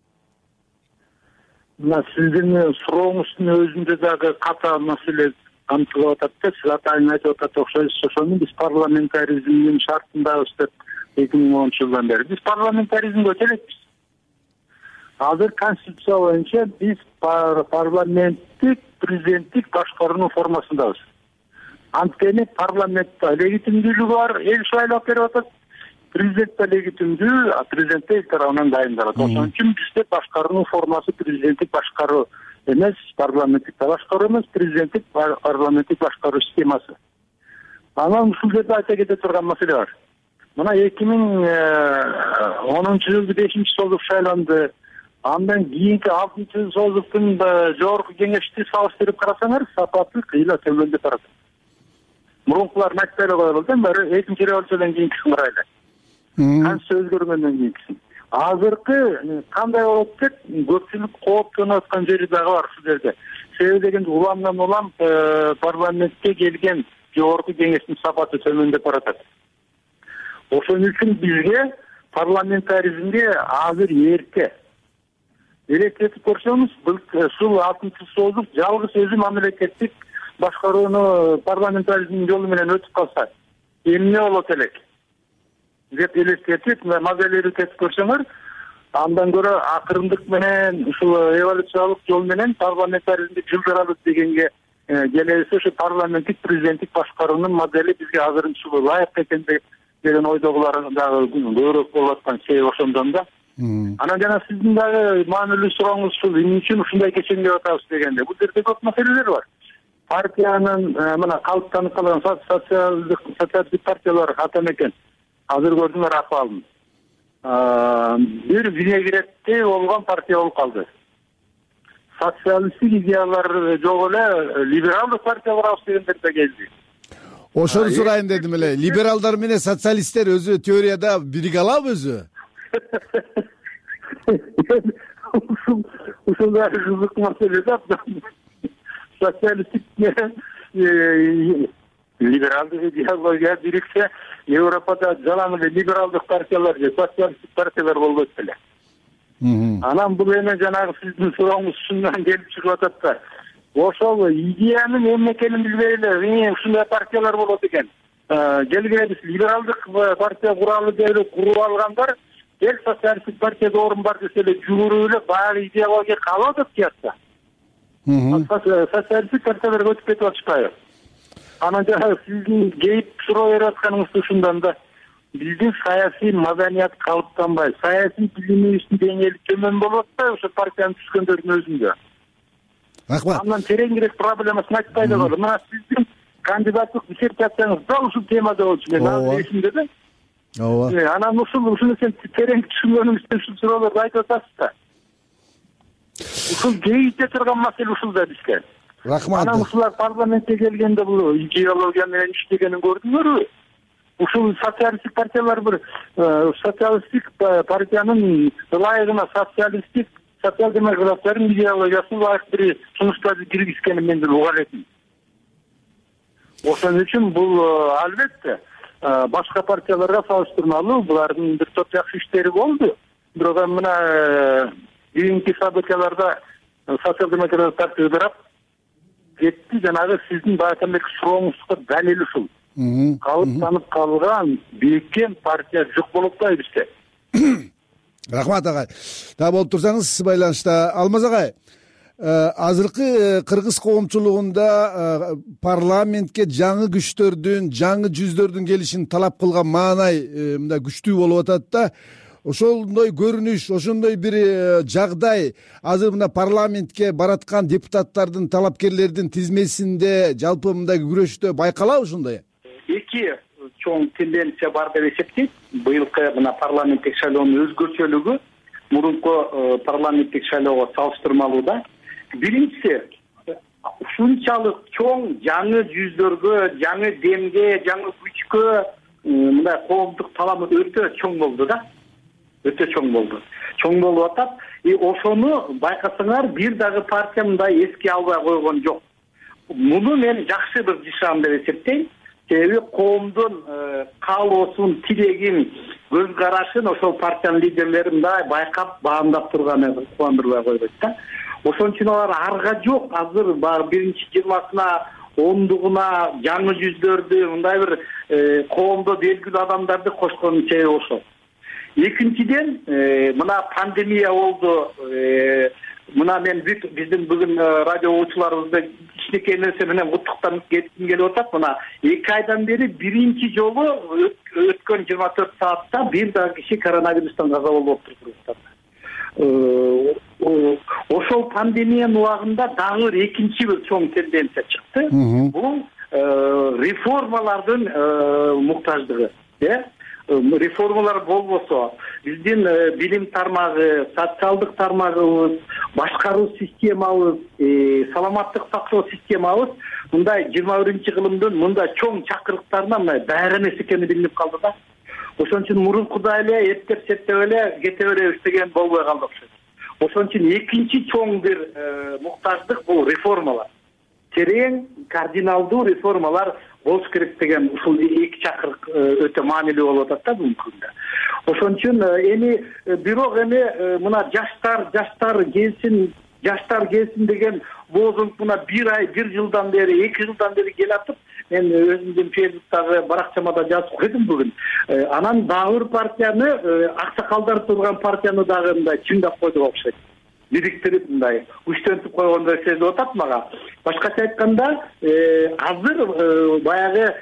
Мына сиздин сурооңуздун өзүндө дагы ката маселе камтылып атат да. Сиз атайын айтып атат окшойсуз. Ошону биз парламентаризмдин шартындабыз деп 2010 жылдан бери. Биз парламентаризмге өтө элекпиз. Азыр конституция боюнча биз парламенттик, президенттик башкаруунун формасындабыз. Анткени парламентте легитимдүүлүгү бар, эл шайлап берип атат. Президентте легитимдүү, президентте эл тарабынан дайындалат. Ошон үчүн бизде башкаруунун формасы президенттик башкаруу эмес, парламенттик башкаруу эмес, президенттик парламенттик башкаруу системасы. Анан ушул жерде айта кете турган маселе бар. Мына 2010 жылы 5-созук шайланды. Андан кийинки 6-созуктун жогорку кеңешти салыштырып карасаңар, сапаты кыйла төмөндөп барат. Мурункулар айтпай эле коелу, баары 2-чи революциядан кийинкисин карайлы. Конституция өзгөргөндөн кийинкисин. Азыркы кандай болот деп көпчүлүк кооптонуп аткан жери дагы бар ушул жерде. Себеби дегенде уламдан улам парламентке келген жогорку кеңештин сапаты төмөндөп баратат. Ошон үчүн бизге парламентаризмге азыр эрте. Элестетип көрсөңүз, ушул 6-союз жалгыз өзү мамлекеттик башкарууну парламентаризмдин жолу менен өтүп калса, эмне болот элек деп элестетип, моделдерди тесип көрсөңөр, андан көрө акырындык менен ушул эволюциялык жол менен парламентаризмди жылдырабыз дегенге келебиз. Ушу парламенттик президенттик башкаруунун модели бизге азырынча ылайык экен деген ойдогулар дагы көбүрөөк болуп аткан себеби ошондон да. Анан жана сиздин дагы маанилүү сурооңуз ушул эмне үчүн ушундай кечеңдеп атабыз дегенде, бул жерде көп маселелер бар. Партиянын мына калыптанып калган социалдык партиялар атамекен азыр көрдүңөр акыбалын. Бир винегреттей болгон партия болуп калды. Социалисттик идеялар жок эле либералдык партия курабыз дегендер да келди. Ошону сурайын дедим эле. Либералдар менен социалисттер өзү теорияда бириге алабы өзү? Ушул да кызык маселе да. Социалисттик менен либералдык идеология бириксе, Европада жалаң эле либералдык партиялар же социалисттик партиялар болбойт беле. Анан бул эми жанагы сиздин сурооңуз ушундан келип чыгып атат да. Ошол идеянын эмне экенин билбей эле ушундай партиялар болот экен. Келгиле биз либералдык партия куралы деп куруп алгандар, эл социалисттик партияда орун бар десе эле жүгүрүп эле баягы идеология калып атат кыятта. Социалисттик партияларга өтүп кетип атышпайбы? Анан жана сиздин кейип суроо берип атканыңыз ушундан да. Биздин саясий маданият калыптанбайт. Саясий билимибиздин деңгээли төмөн болуп атпайбы ошо партияны түзгөндөрдүн өзүндө? Рахмат. Андан тереңирээк проблемасын айтпай да калды. Мына сиздин кандидаттык диссертацияңыз да ушул темада болчу. Мен азыр эсимде да. Ооба. Анан ушуну сен терең түшүнгөнүң үчүн ушул суроолорду айтып атасыз да. Ушул кейите турган маселе ушул да бизге. Рахмат. Анан ушулар парламентке келгенде бул идеология менен иштегенин көрдүңөрбү? Ушул социалисттик партиялар бир социалисттик партиянын ылайыгына социалисттик социал-демократтардын идеологиясын ылайык бир сунуштарды киргизгенин мен уга элем. Ошон үчүн бул албетте башка партияларга салыштырмалуу булардын бир топ жакшы иштери болду. Бирок мына кийинки событияларда социал-демократтар ыдырап кетти. Жанагы сиздин байкамбек сурооңузга далил ушул. Калыптанып калган бириккен партия жок болуп атпайбы бизде? Рахмат агай. Да болуп турсаңыз байланышта. Алмаз агай, азыркы кыргыз коомчулугунда парламентке жаңы күчтөрдүн, жаңы жүздөрдүн келишин талап кылган маанай мындай күчтүү болуп атат да. Ошондой көрүнүш, ошондой бир жагдай азыр мына парламентке бараткан депутаттардын, талапкерлердин тизмесинде жалпы мындай күрөштө байкалабы ушундай? Эки чоң тенденция бар деп эсептейт. Быйылкы мына парламенттик шайлоонун өзгөчөлүгү мурунку парламенттик шайлоого салыштырмалуу да. Биринчиси, ушунчалык чоң жаңы жүздөргө, жаңы демге, жаңы күчкө мындай коомдук талабы өтө чоң болду да. Өтө чоң болду. Чоң болуп атат. Ошону байкасаңар бир дагы партия мындай эске албай койгон жок. Муну мен жакшы бир жишам деп эсептейм. Себеби коомдун каалоосун, тилегин, көз карашын ошол партиянын лидерлери мындай байкап, баамдап турганы кубандырбай койбойт да. Ошон үчүн алар арга жок. Азыр бар биринчи 20-сына, 10-дугуна жаңы жүздөрдү, мындай бир коомдо белгилүү адамдарды кошконун себеби ошол. Экинчиден, мына пандемия болду. Мына мен биздин бүгүн радио угуучуларыбызды кичинекей нерсе менен куттуктап кетким келип атат. Мына 2 айдан бери биринчи жолу өткөн 24 саатта бир дагы киши коронавирустан каза болуп отуруп ошол пандемиянын убагында дагы бир экинчи бир чоң тенденция чыкты. Бул реформалардын муктаждыгы. Реформалар болбосо биздин билим тармагы, социалдык тармагыбыз, башкаруу системабыз, саламаттык сактоо системабыз мындай 21-кылымдын мындай чоң чакырыктарына мындай даяр эмес экени билинип калды да. Ошон үчүн мурункудай эле эптеп-септеп эле кете беребиз деген болбой калды окшойт. Ошон үчүн экинчи чоң бир муктаждык бул реформалар. терең кардиналдуу реформалар болуш керек деген ушул эки чакырык өтө маанилүү болуп атат да бүгүнкү күндө. Ошон үчүн эми бирок эми мына жаштар келсин деген боозулук мына бир жылдан бери 2 жылдан бери келатып, мен өзүмдүн фейсбуктагы баракчама да жазып койдум бүгүн. Анан дагы бир партияны, аксакалдар турган партияны дагы мындай чыңдап койдук окшойт. Бириктирип мындай үчтөнтүп койгондой сезилип атат мага. Башкача айтканда, азыр баягы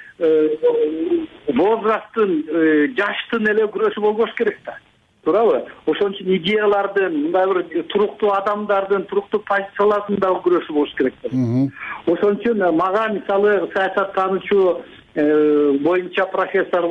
возрасттын, жаштын эле күрөшү болбош керек да. Туурабы? Ошон үчүн идеялардын, мындай бир туруктуу адамдардын, туруктуу позициялардын дагы күрөшү болуш керек. Ошон үчүн мага мисалы саясаттануучу боюнча профессор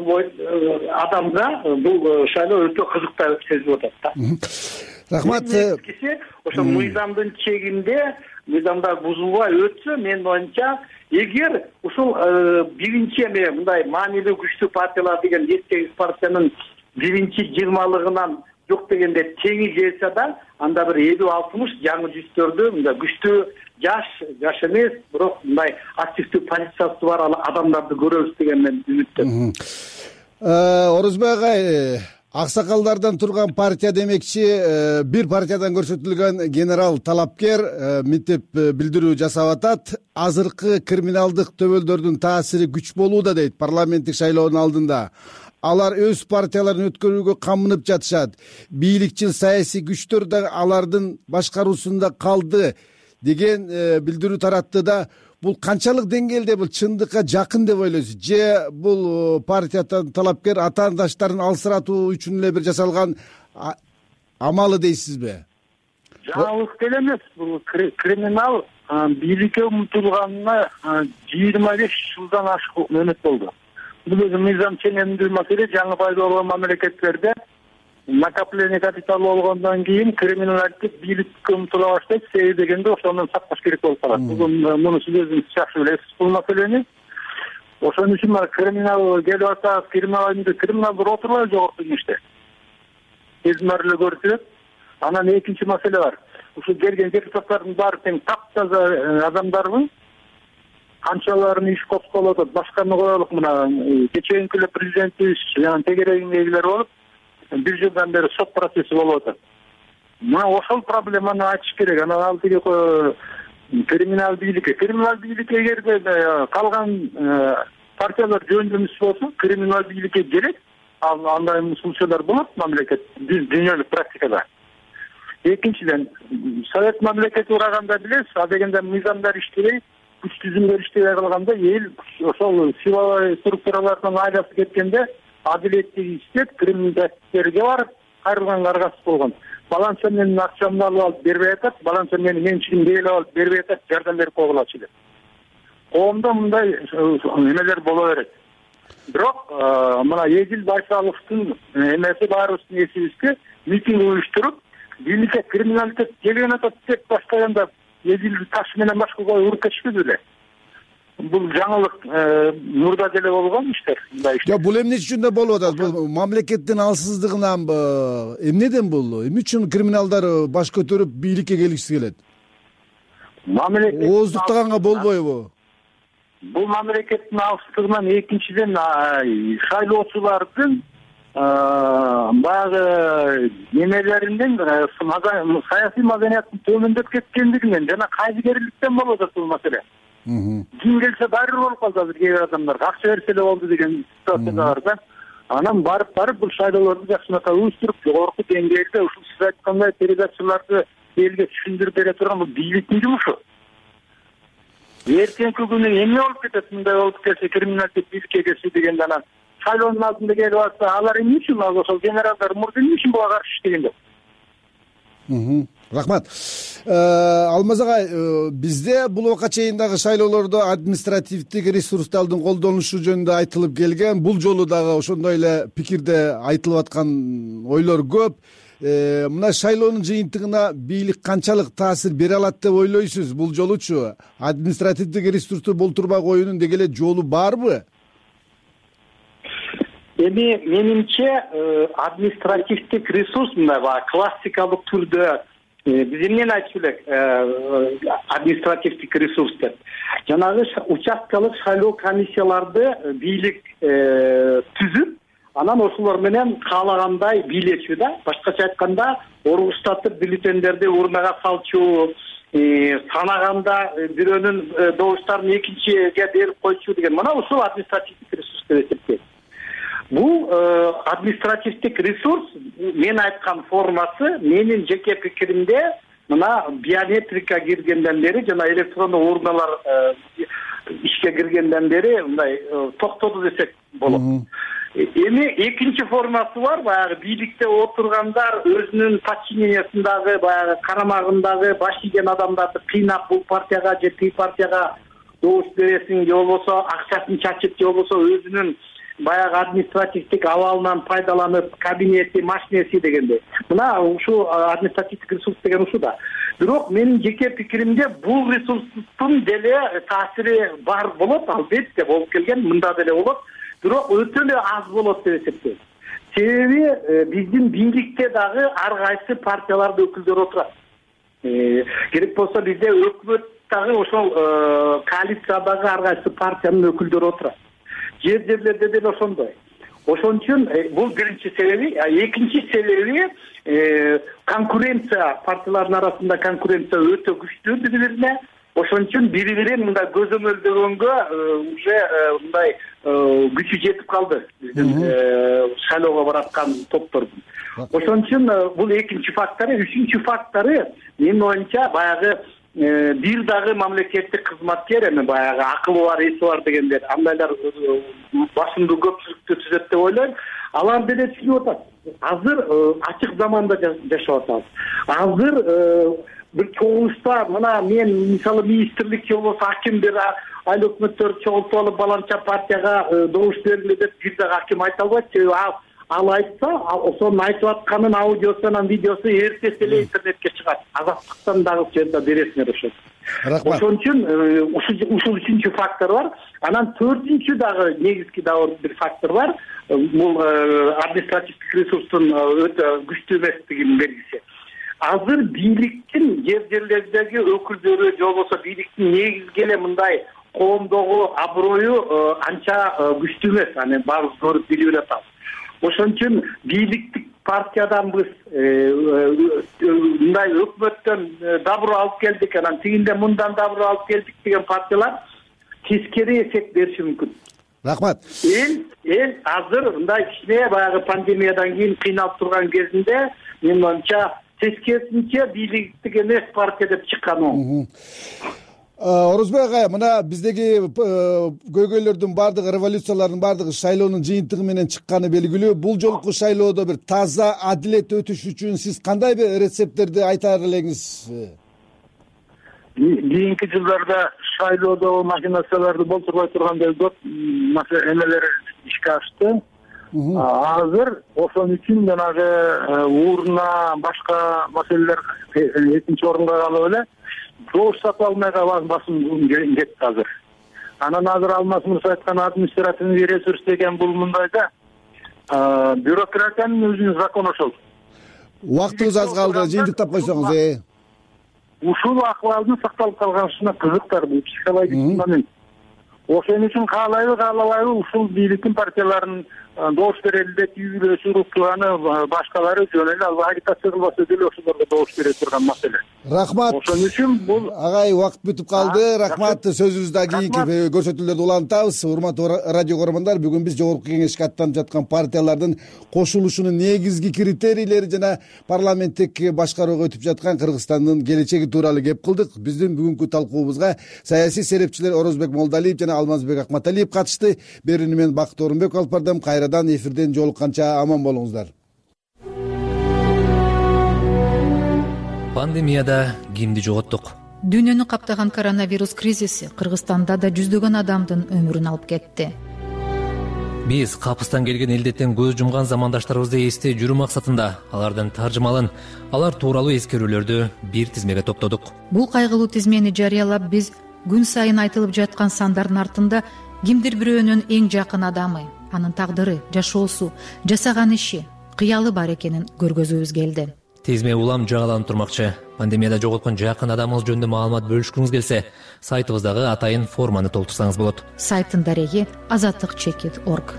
адамга бул шайлоо өтө кызыктуу сезилип атат да. Рахмат. Ошо мыйзамдын чегинде, мыйзамдар бузулбай өтсө, менин оюмча, эгер ушул биринчи эме мындай маанилүү күчтүү партиялар деген 7-8 партиянын биринчи 20-лыгынан жок дегенде теңи келсе да, анда бир 50-60 жаңы жүздөрдү мындай күчтүү жаш эмес, бирок мындай активдүү позициясы бар адамдарды көрөбүз деген мен үмүттөмүн. Орозбай агай, аксакалдардан турган партия демекчи, бир партиядан көрсөтүлгөн генерал талапкер мектеп билдирүү жасап атат. Азыркы криминалдык төбөлдөрдүн таасири күч болууда дейт парламенттик шайлоонун алдында. Алар өз партияларын өткөрүүгө камынып жатышат. Бийликчил саясий күчтөр да алардын башкаруусунда калды деген билдирүү таратты да. Бул канчалык деңгээлде бул чындыкка жакын деп ойлойсуз? Же бул партиядан талапкер атаандаштарын алсыратуу үчүн эле бир жасалган амалы дейсизби? Жаңылык деле эмес, бул криминал бийликке умтулганына 25 жылдан ашык мөөнөт болду. Бул өзү мыйзам ченемдүү маселе. Жаңы пайда болгон мамлекеттерде накопление капиталы болгондон кийин криминалдык бийликке умтула баштайт. Себеби дегенде ошондон сакташ керек болуп калат. Муну сиз өзүңүз жакшы билесиз бул маселени. Ошон үчүн криминал келип атса, криминалдыр отурбай жогорку кеңеште. Эзмер эле көрсөт. Анан экинчи маселе бар. Ушул келген депутаттардын баары тең таптаза адамдарбы? Канчаларын иш козголуп атат, башканы коелук. Мына кечээинки эле президентибиз жана тегерегиндегилер болуп, 1 жылдан бери сот процесси болуп атат. Мына ошол проблеманы ачыш керек. Анан ал тиги криминал бийликке эгерде калган партиялар жөндөмүс болсо, криминал бийликке керек. Андай случайлар болот мамлекет дүйнөлүк практикада. Экинчиден, совет мамлекети ураганда билесиз, а дегенде мыйзамдар иштебей, күч түзүмдөр иштебей калганда эл ошол силовой структуралардан айласы кеткенде адилеттик иштеп, криминалдерге барып, кайрылганга аргасыз болгон. Баланча менин акчамды алып бербей атат, баланча менин менчигимди ээлеп алып бербей атат, жардам берип койгулачы деп. Коомдо мындай эмелер боло берет. Бирок мына Эдил Байсаловдун эмеси баарыбыздын эсибизде митинг уюштуруп, бийликке криминалитет келген атат деп баштаганда Эдилди таш менен башка коюп уруп кетишпеди беле? Бул жаңылык мурда деле болгон иштер. Жок, бул эмне үчүн болуп атат? Бул мамлекеттин алсыздыгынан эмнеден бул? Эмне үчүн криминалдар баш көтөрүп бийликке келгиси келет? Ооздуктаганга болбойбу? Бул мамлекеттин алсыздыгынан, экинчиден шайлоочулардын баягы немелеринден саясий маданияттын төмөндөп кеткендигинен жана кайдыгерликтен болуп атат бул маселе. Ким келсе баары болуп калды азыр кээ бир адамдарга. Акча берсе эле болду деген ситуация бар да. Анан барып бул шайлоолорду жакшынакай уюштуруп, жогорку деңгээлде ушул сиз айткандай передачаларды элге түшүндүрүп бере турган бул бийликтин жумушу. Эртеңки күнү эмне болуп кетет? Мындай болуп келсе, криминалдык бийликке келсе дегенде анан шайлоонун алдында келип атса, алар эмне үчүн ошол генералдар мурда эмне үчүн буга каршы иштегенде? Рахмат. Алмаз агай, бизде бул убакка чейин дагы шайлоолордо административдик ресурстардын колдонулушу жөнүндө айтылып келген. Бул жолу дагы ошондой эле пикирде айтылып аткан ойлор көп. Мына шайлоонун жыйынтыгына бийлик канчалык таасир бере алат деп ойлойсуз? Бул жолучу административдик ресурсту болтурбай коюунун деги эле жолу барбы? Эми менимче административдик ресурс мындай классикалык түрдө биз эмнени айтчу элек, административдик ресурс деп. Жанагы участкалык шайлоо комиссияларды бийлик түзүп, анан ошолор менен каалагандай бийлечүү да. Башкача айтканда, оргуштатып бюллетендерди урнага салчу, санаганда бирөөнүн добуштарын экинчиге берип койчу деген. Мына ушул административдик ресурс деп эсептейт. Бул административдик ресурс, мен айткан формасы, менин жеке пикиримде, мына биометрика киргенден бери жана электрондук урналар ишке киргенден бери мындай токтоду десек болот. Эми экинчи формасы бар, баягы бийликте отургандар өзүнүн подчинениясындагы, баягы карамагындагы баш ийген адамдарды кыйнап бул партияга же тиги партияга добуш бересиң, же болбосо акчасын чачып, же болбосо өзүнүн баягы административдик абалынан пайдаланып, кабинети, машинеси дегенде. Мына ушул административдик ресурс деген ушул да. Бирок менин жеке пикиримде бул ресурстун деле таасири бар болот, албетте болуп келген, мында деле болот. Бирок өтө эле аз болот деп эсептейм. Себеби биздин бийликте дагы ар кайсы партиялардын өкүлдөрү отурат. Керек болсо бизде өкмөт дагы ошол коалициядагы ар кайсы партиянын өкүлдөрү отурат. Жерлерде деле ошондой. Ошон үчүн бул биринчи себеби, экинчи себеби конкуренция, партиялардын арасында конкуренция өтө күчтүү бири-бирине. Ошон үчүн бири-бирин мындай көзөмөлдөгөнгө уже мындай күчү жетип калды биздин шайлоого бараткан топтордун. Ошон үчүн бул экинчи фактору. Үчүнчү фактору менин оюмча баягы бир дагы мамлекеттик кызматкер, эми баягы акылы бар, эси бар дегендер, андайлар башындуу көпчүлүктү түзөт деп ойлойм. Алар деле түшүнүп атат. Азыр ачык заманда жашап атабыз. Азыр бир чогулушта, мына мен мисалы министрлик же болбосо аким бир айыл өкмөттөрдү чогултуп алып баланча партияга добуш бергиле деп бир дагы аким айта албайт. Себеби ал айтса, ошонун айтып атканын аудиосу менен видеосу эртеси эле интернетке чыгат. Азаттыктан дагы жерде бересиңер ошол. Рахмат. Ошон үчүн ушул үчүнчү фактор бар. Анан төртүнчү дагы негизги дагы бир фактор бар. Бул административдик ресурстун өтө күчтүү эместигинин белгиси. Азыр бийликтин жерлердеги өкүлдөрү же болбосо бийликтин негизги эле мындай коомдогу аброю анча күчтүү эмес. Аны баарыбыз көрүп билип эле атабыз. Ошон үчүн бийликтик партияданбыз, мындай өкмөттөн дабыр алып келдик, анан тигинде мындан дабыр алып келдик деген партиялар тескери эффект бериши мүмкүн. Рахмат. Эл азыр мындай кичине баягы пандемиядан кийин кыйналып турган кезинде менин оюмча тескерисинче бийликтик эмес партия деп чыккан оң. Орозбек агай, мына биздеги көйгөйлөрдүн бардыгы, революциялардын бардыгы шайлоонун жыйынтыгы менен чыкканы белгилүү. Бул жолку шайлоодо бир таза, адилет өтүш үчүн сиз кандай бир рецепттерди айтар элеңиз? Кийинки жылдарда шайлоодо махинацияларды болтурбай тургандай көп эмелер ишке ашты. Азыр ошон үчүн жанагы урна, башка маселелер экинчи орунга калып эле добуш сатып алмайга басым кетти азыр. Анан азыр Алмаз Мырза айткан административный ресурс деген бул мындайда бюрократиянын өзүнүн закону ошол. Убактыбыз аз калды, жыйынтыктап койсоңуз. Ушул акыбалдын сакталып калганына кызыктар, бул психологический момент. Ошон үчүн каалайбы, каалабайбы ушул бийликтин партияларынын добуш берели деп үйрөсү уруктуганы башкалары жөн эле агитация кылбаса деле ошолорго добуш бере турган маселе. Рахмат. Ошон үчүн бул агай убакыт бүтүп калды. Рахмат. Сөзүбүздө кийинки көрсөтүүлөрдү улантабыз. Урматтуу радио көрөрмандар, бүгүн биз жогорку кеңешке аттанып жаткан партиялардын кошулушунун негизги критерийлери жана парламенттик башкарууга өтүп жаткан Кыргызстандын келечеги тууралуу кеп кылдык. Биздин бүгүнкү талкуубузга саясий серепчилер Орозбек Молдалиев жана Алмазбек Акматалиев катышты. Берүүнү мен Бакыт Орунбек алып бардым. Кайрадан эфирден жолукканча аман болуңуздар. Пандемияда кимди жоготтук? Дүйнөнү каптаган коронавирус кризиси Кыргызстанда да жүздөгөн адамдын өмүрүн алып кетти. Биз капыстан келген илдеттен көз жумган замандаштарыбызды эстей жүрүү максатында алардын таржымалын, алар тууралуу эскерүүлөрдү бир тизмеге топтодук. Бул кайгылуу тизмени жарыялап биз күн сайын айтылып жаткан сандардын артында кимдир бирөөнүн эң жакын адамы, анын тагдыры, жашоосу, жасаган иши, кыялы бар экенин көргөзүүбүз келди. тезме улам жаңаланып турмакчы. Пандемияда жоготкон жакын адамыңыз жөнүндө маалымат бөлүшкүңүз келсе, сайтыбыздагы атайын форманы толтурсаңыз болот. Сайттын дареги azatlyk.org.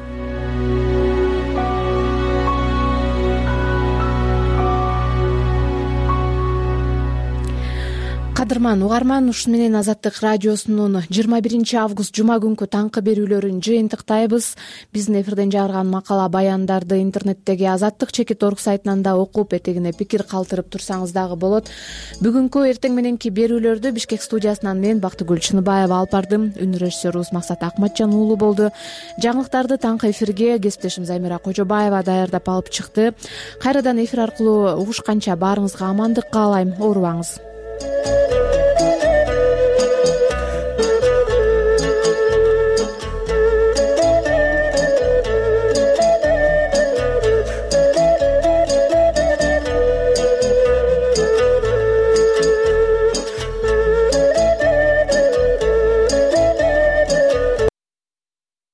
Кадырман угарман, ушун менен Азаттык радиосунун 21 август жума күнкү таңкы берүүлөрүн жыйынтыктайбыз. Биздин эфирден жарган макала баяндарды интернеттеги azatlyk.org сайтынан да окуп, этегине пикир калтырып турсаңыз дагы болот. Бүгүнкү эртең мененки берүүлөрдү Бишкек студиясынан мен Бактыгүл Чыныбаева алып бардым. Үн режиссерубуз Максат Акматжан уулу болду. Жаңылыктарды таңкы эфирге кесиптешим Замира Кожобаева даярдап алып чыкты. Кайрадан эфир аркылуу угушканча баарыңызга амандык каалайм. Оорубаңыз.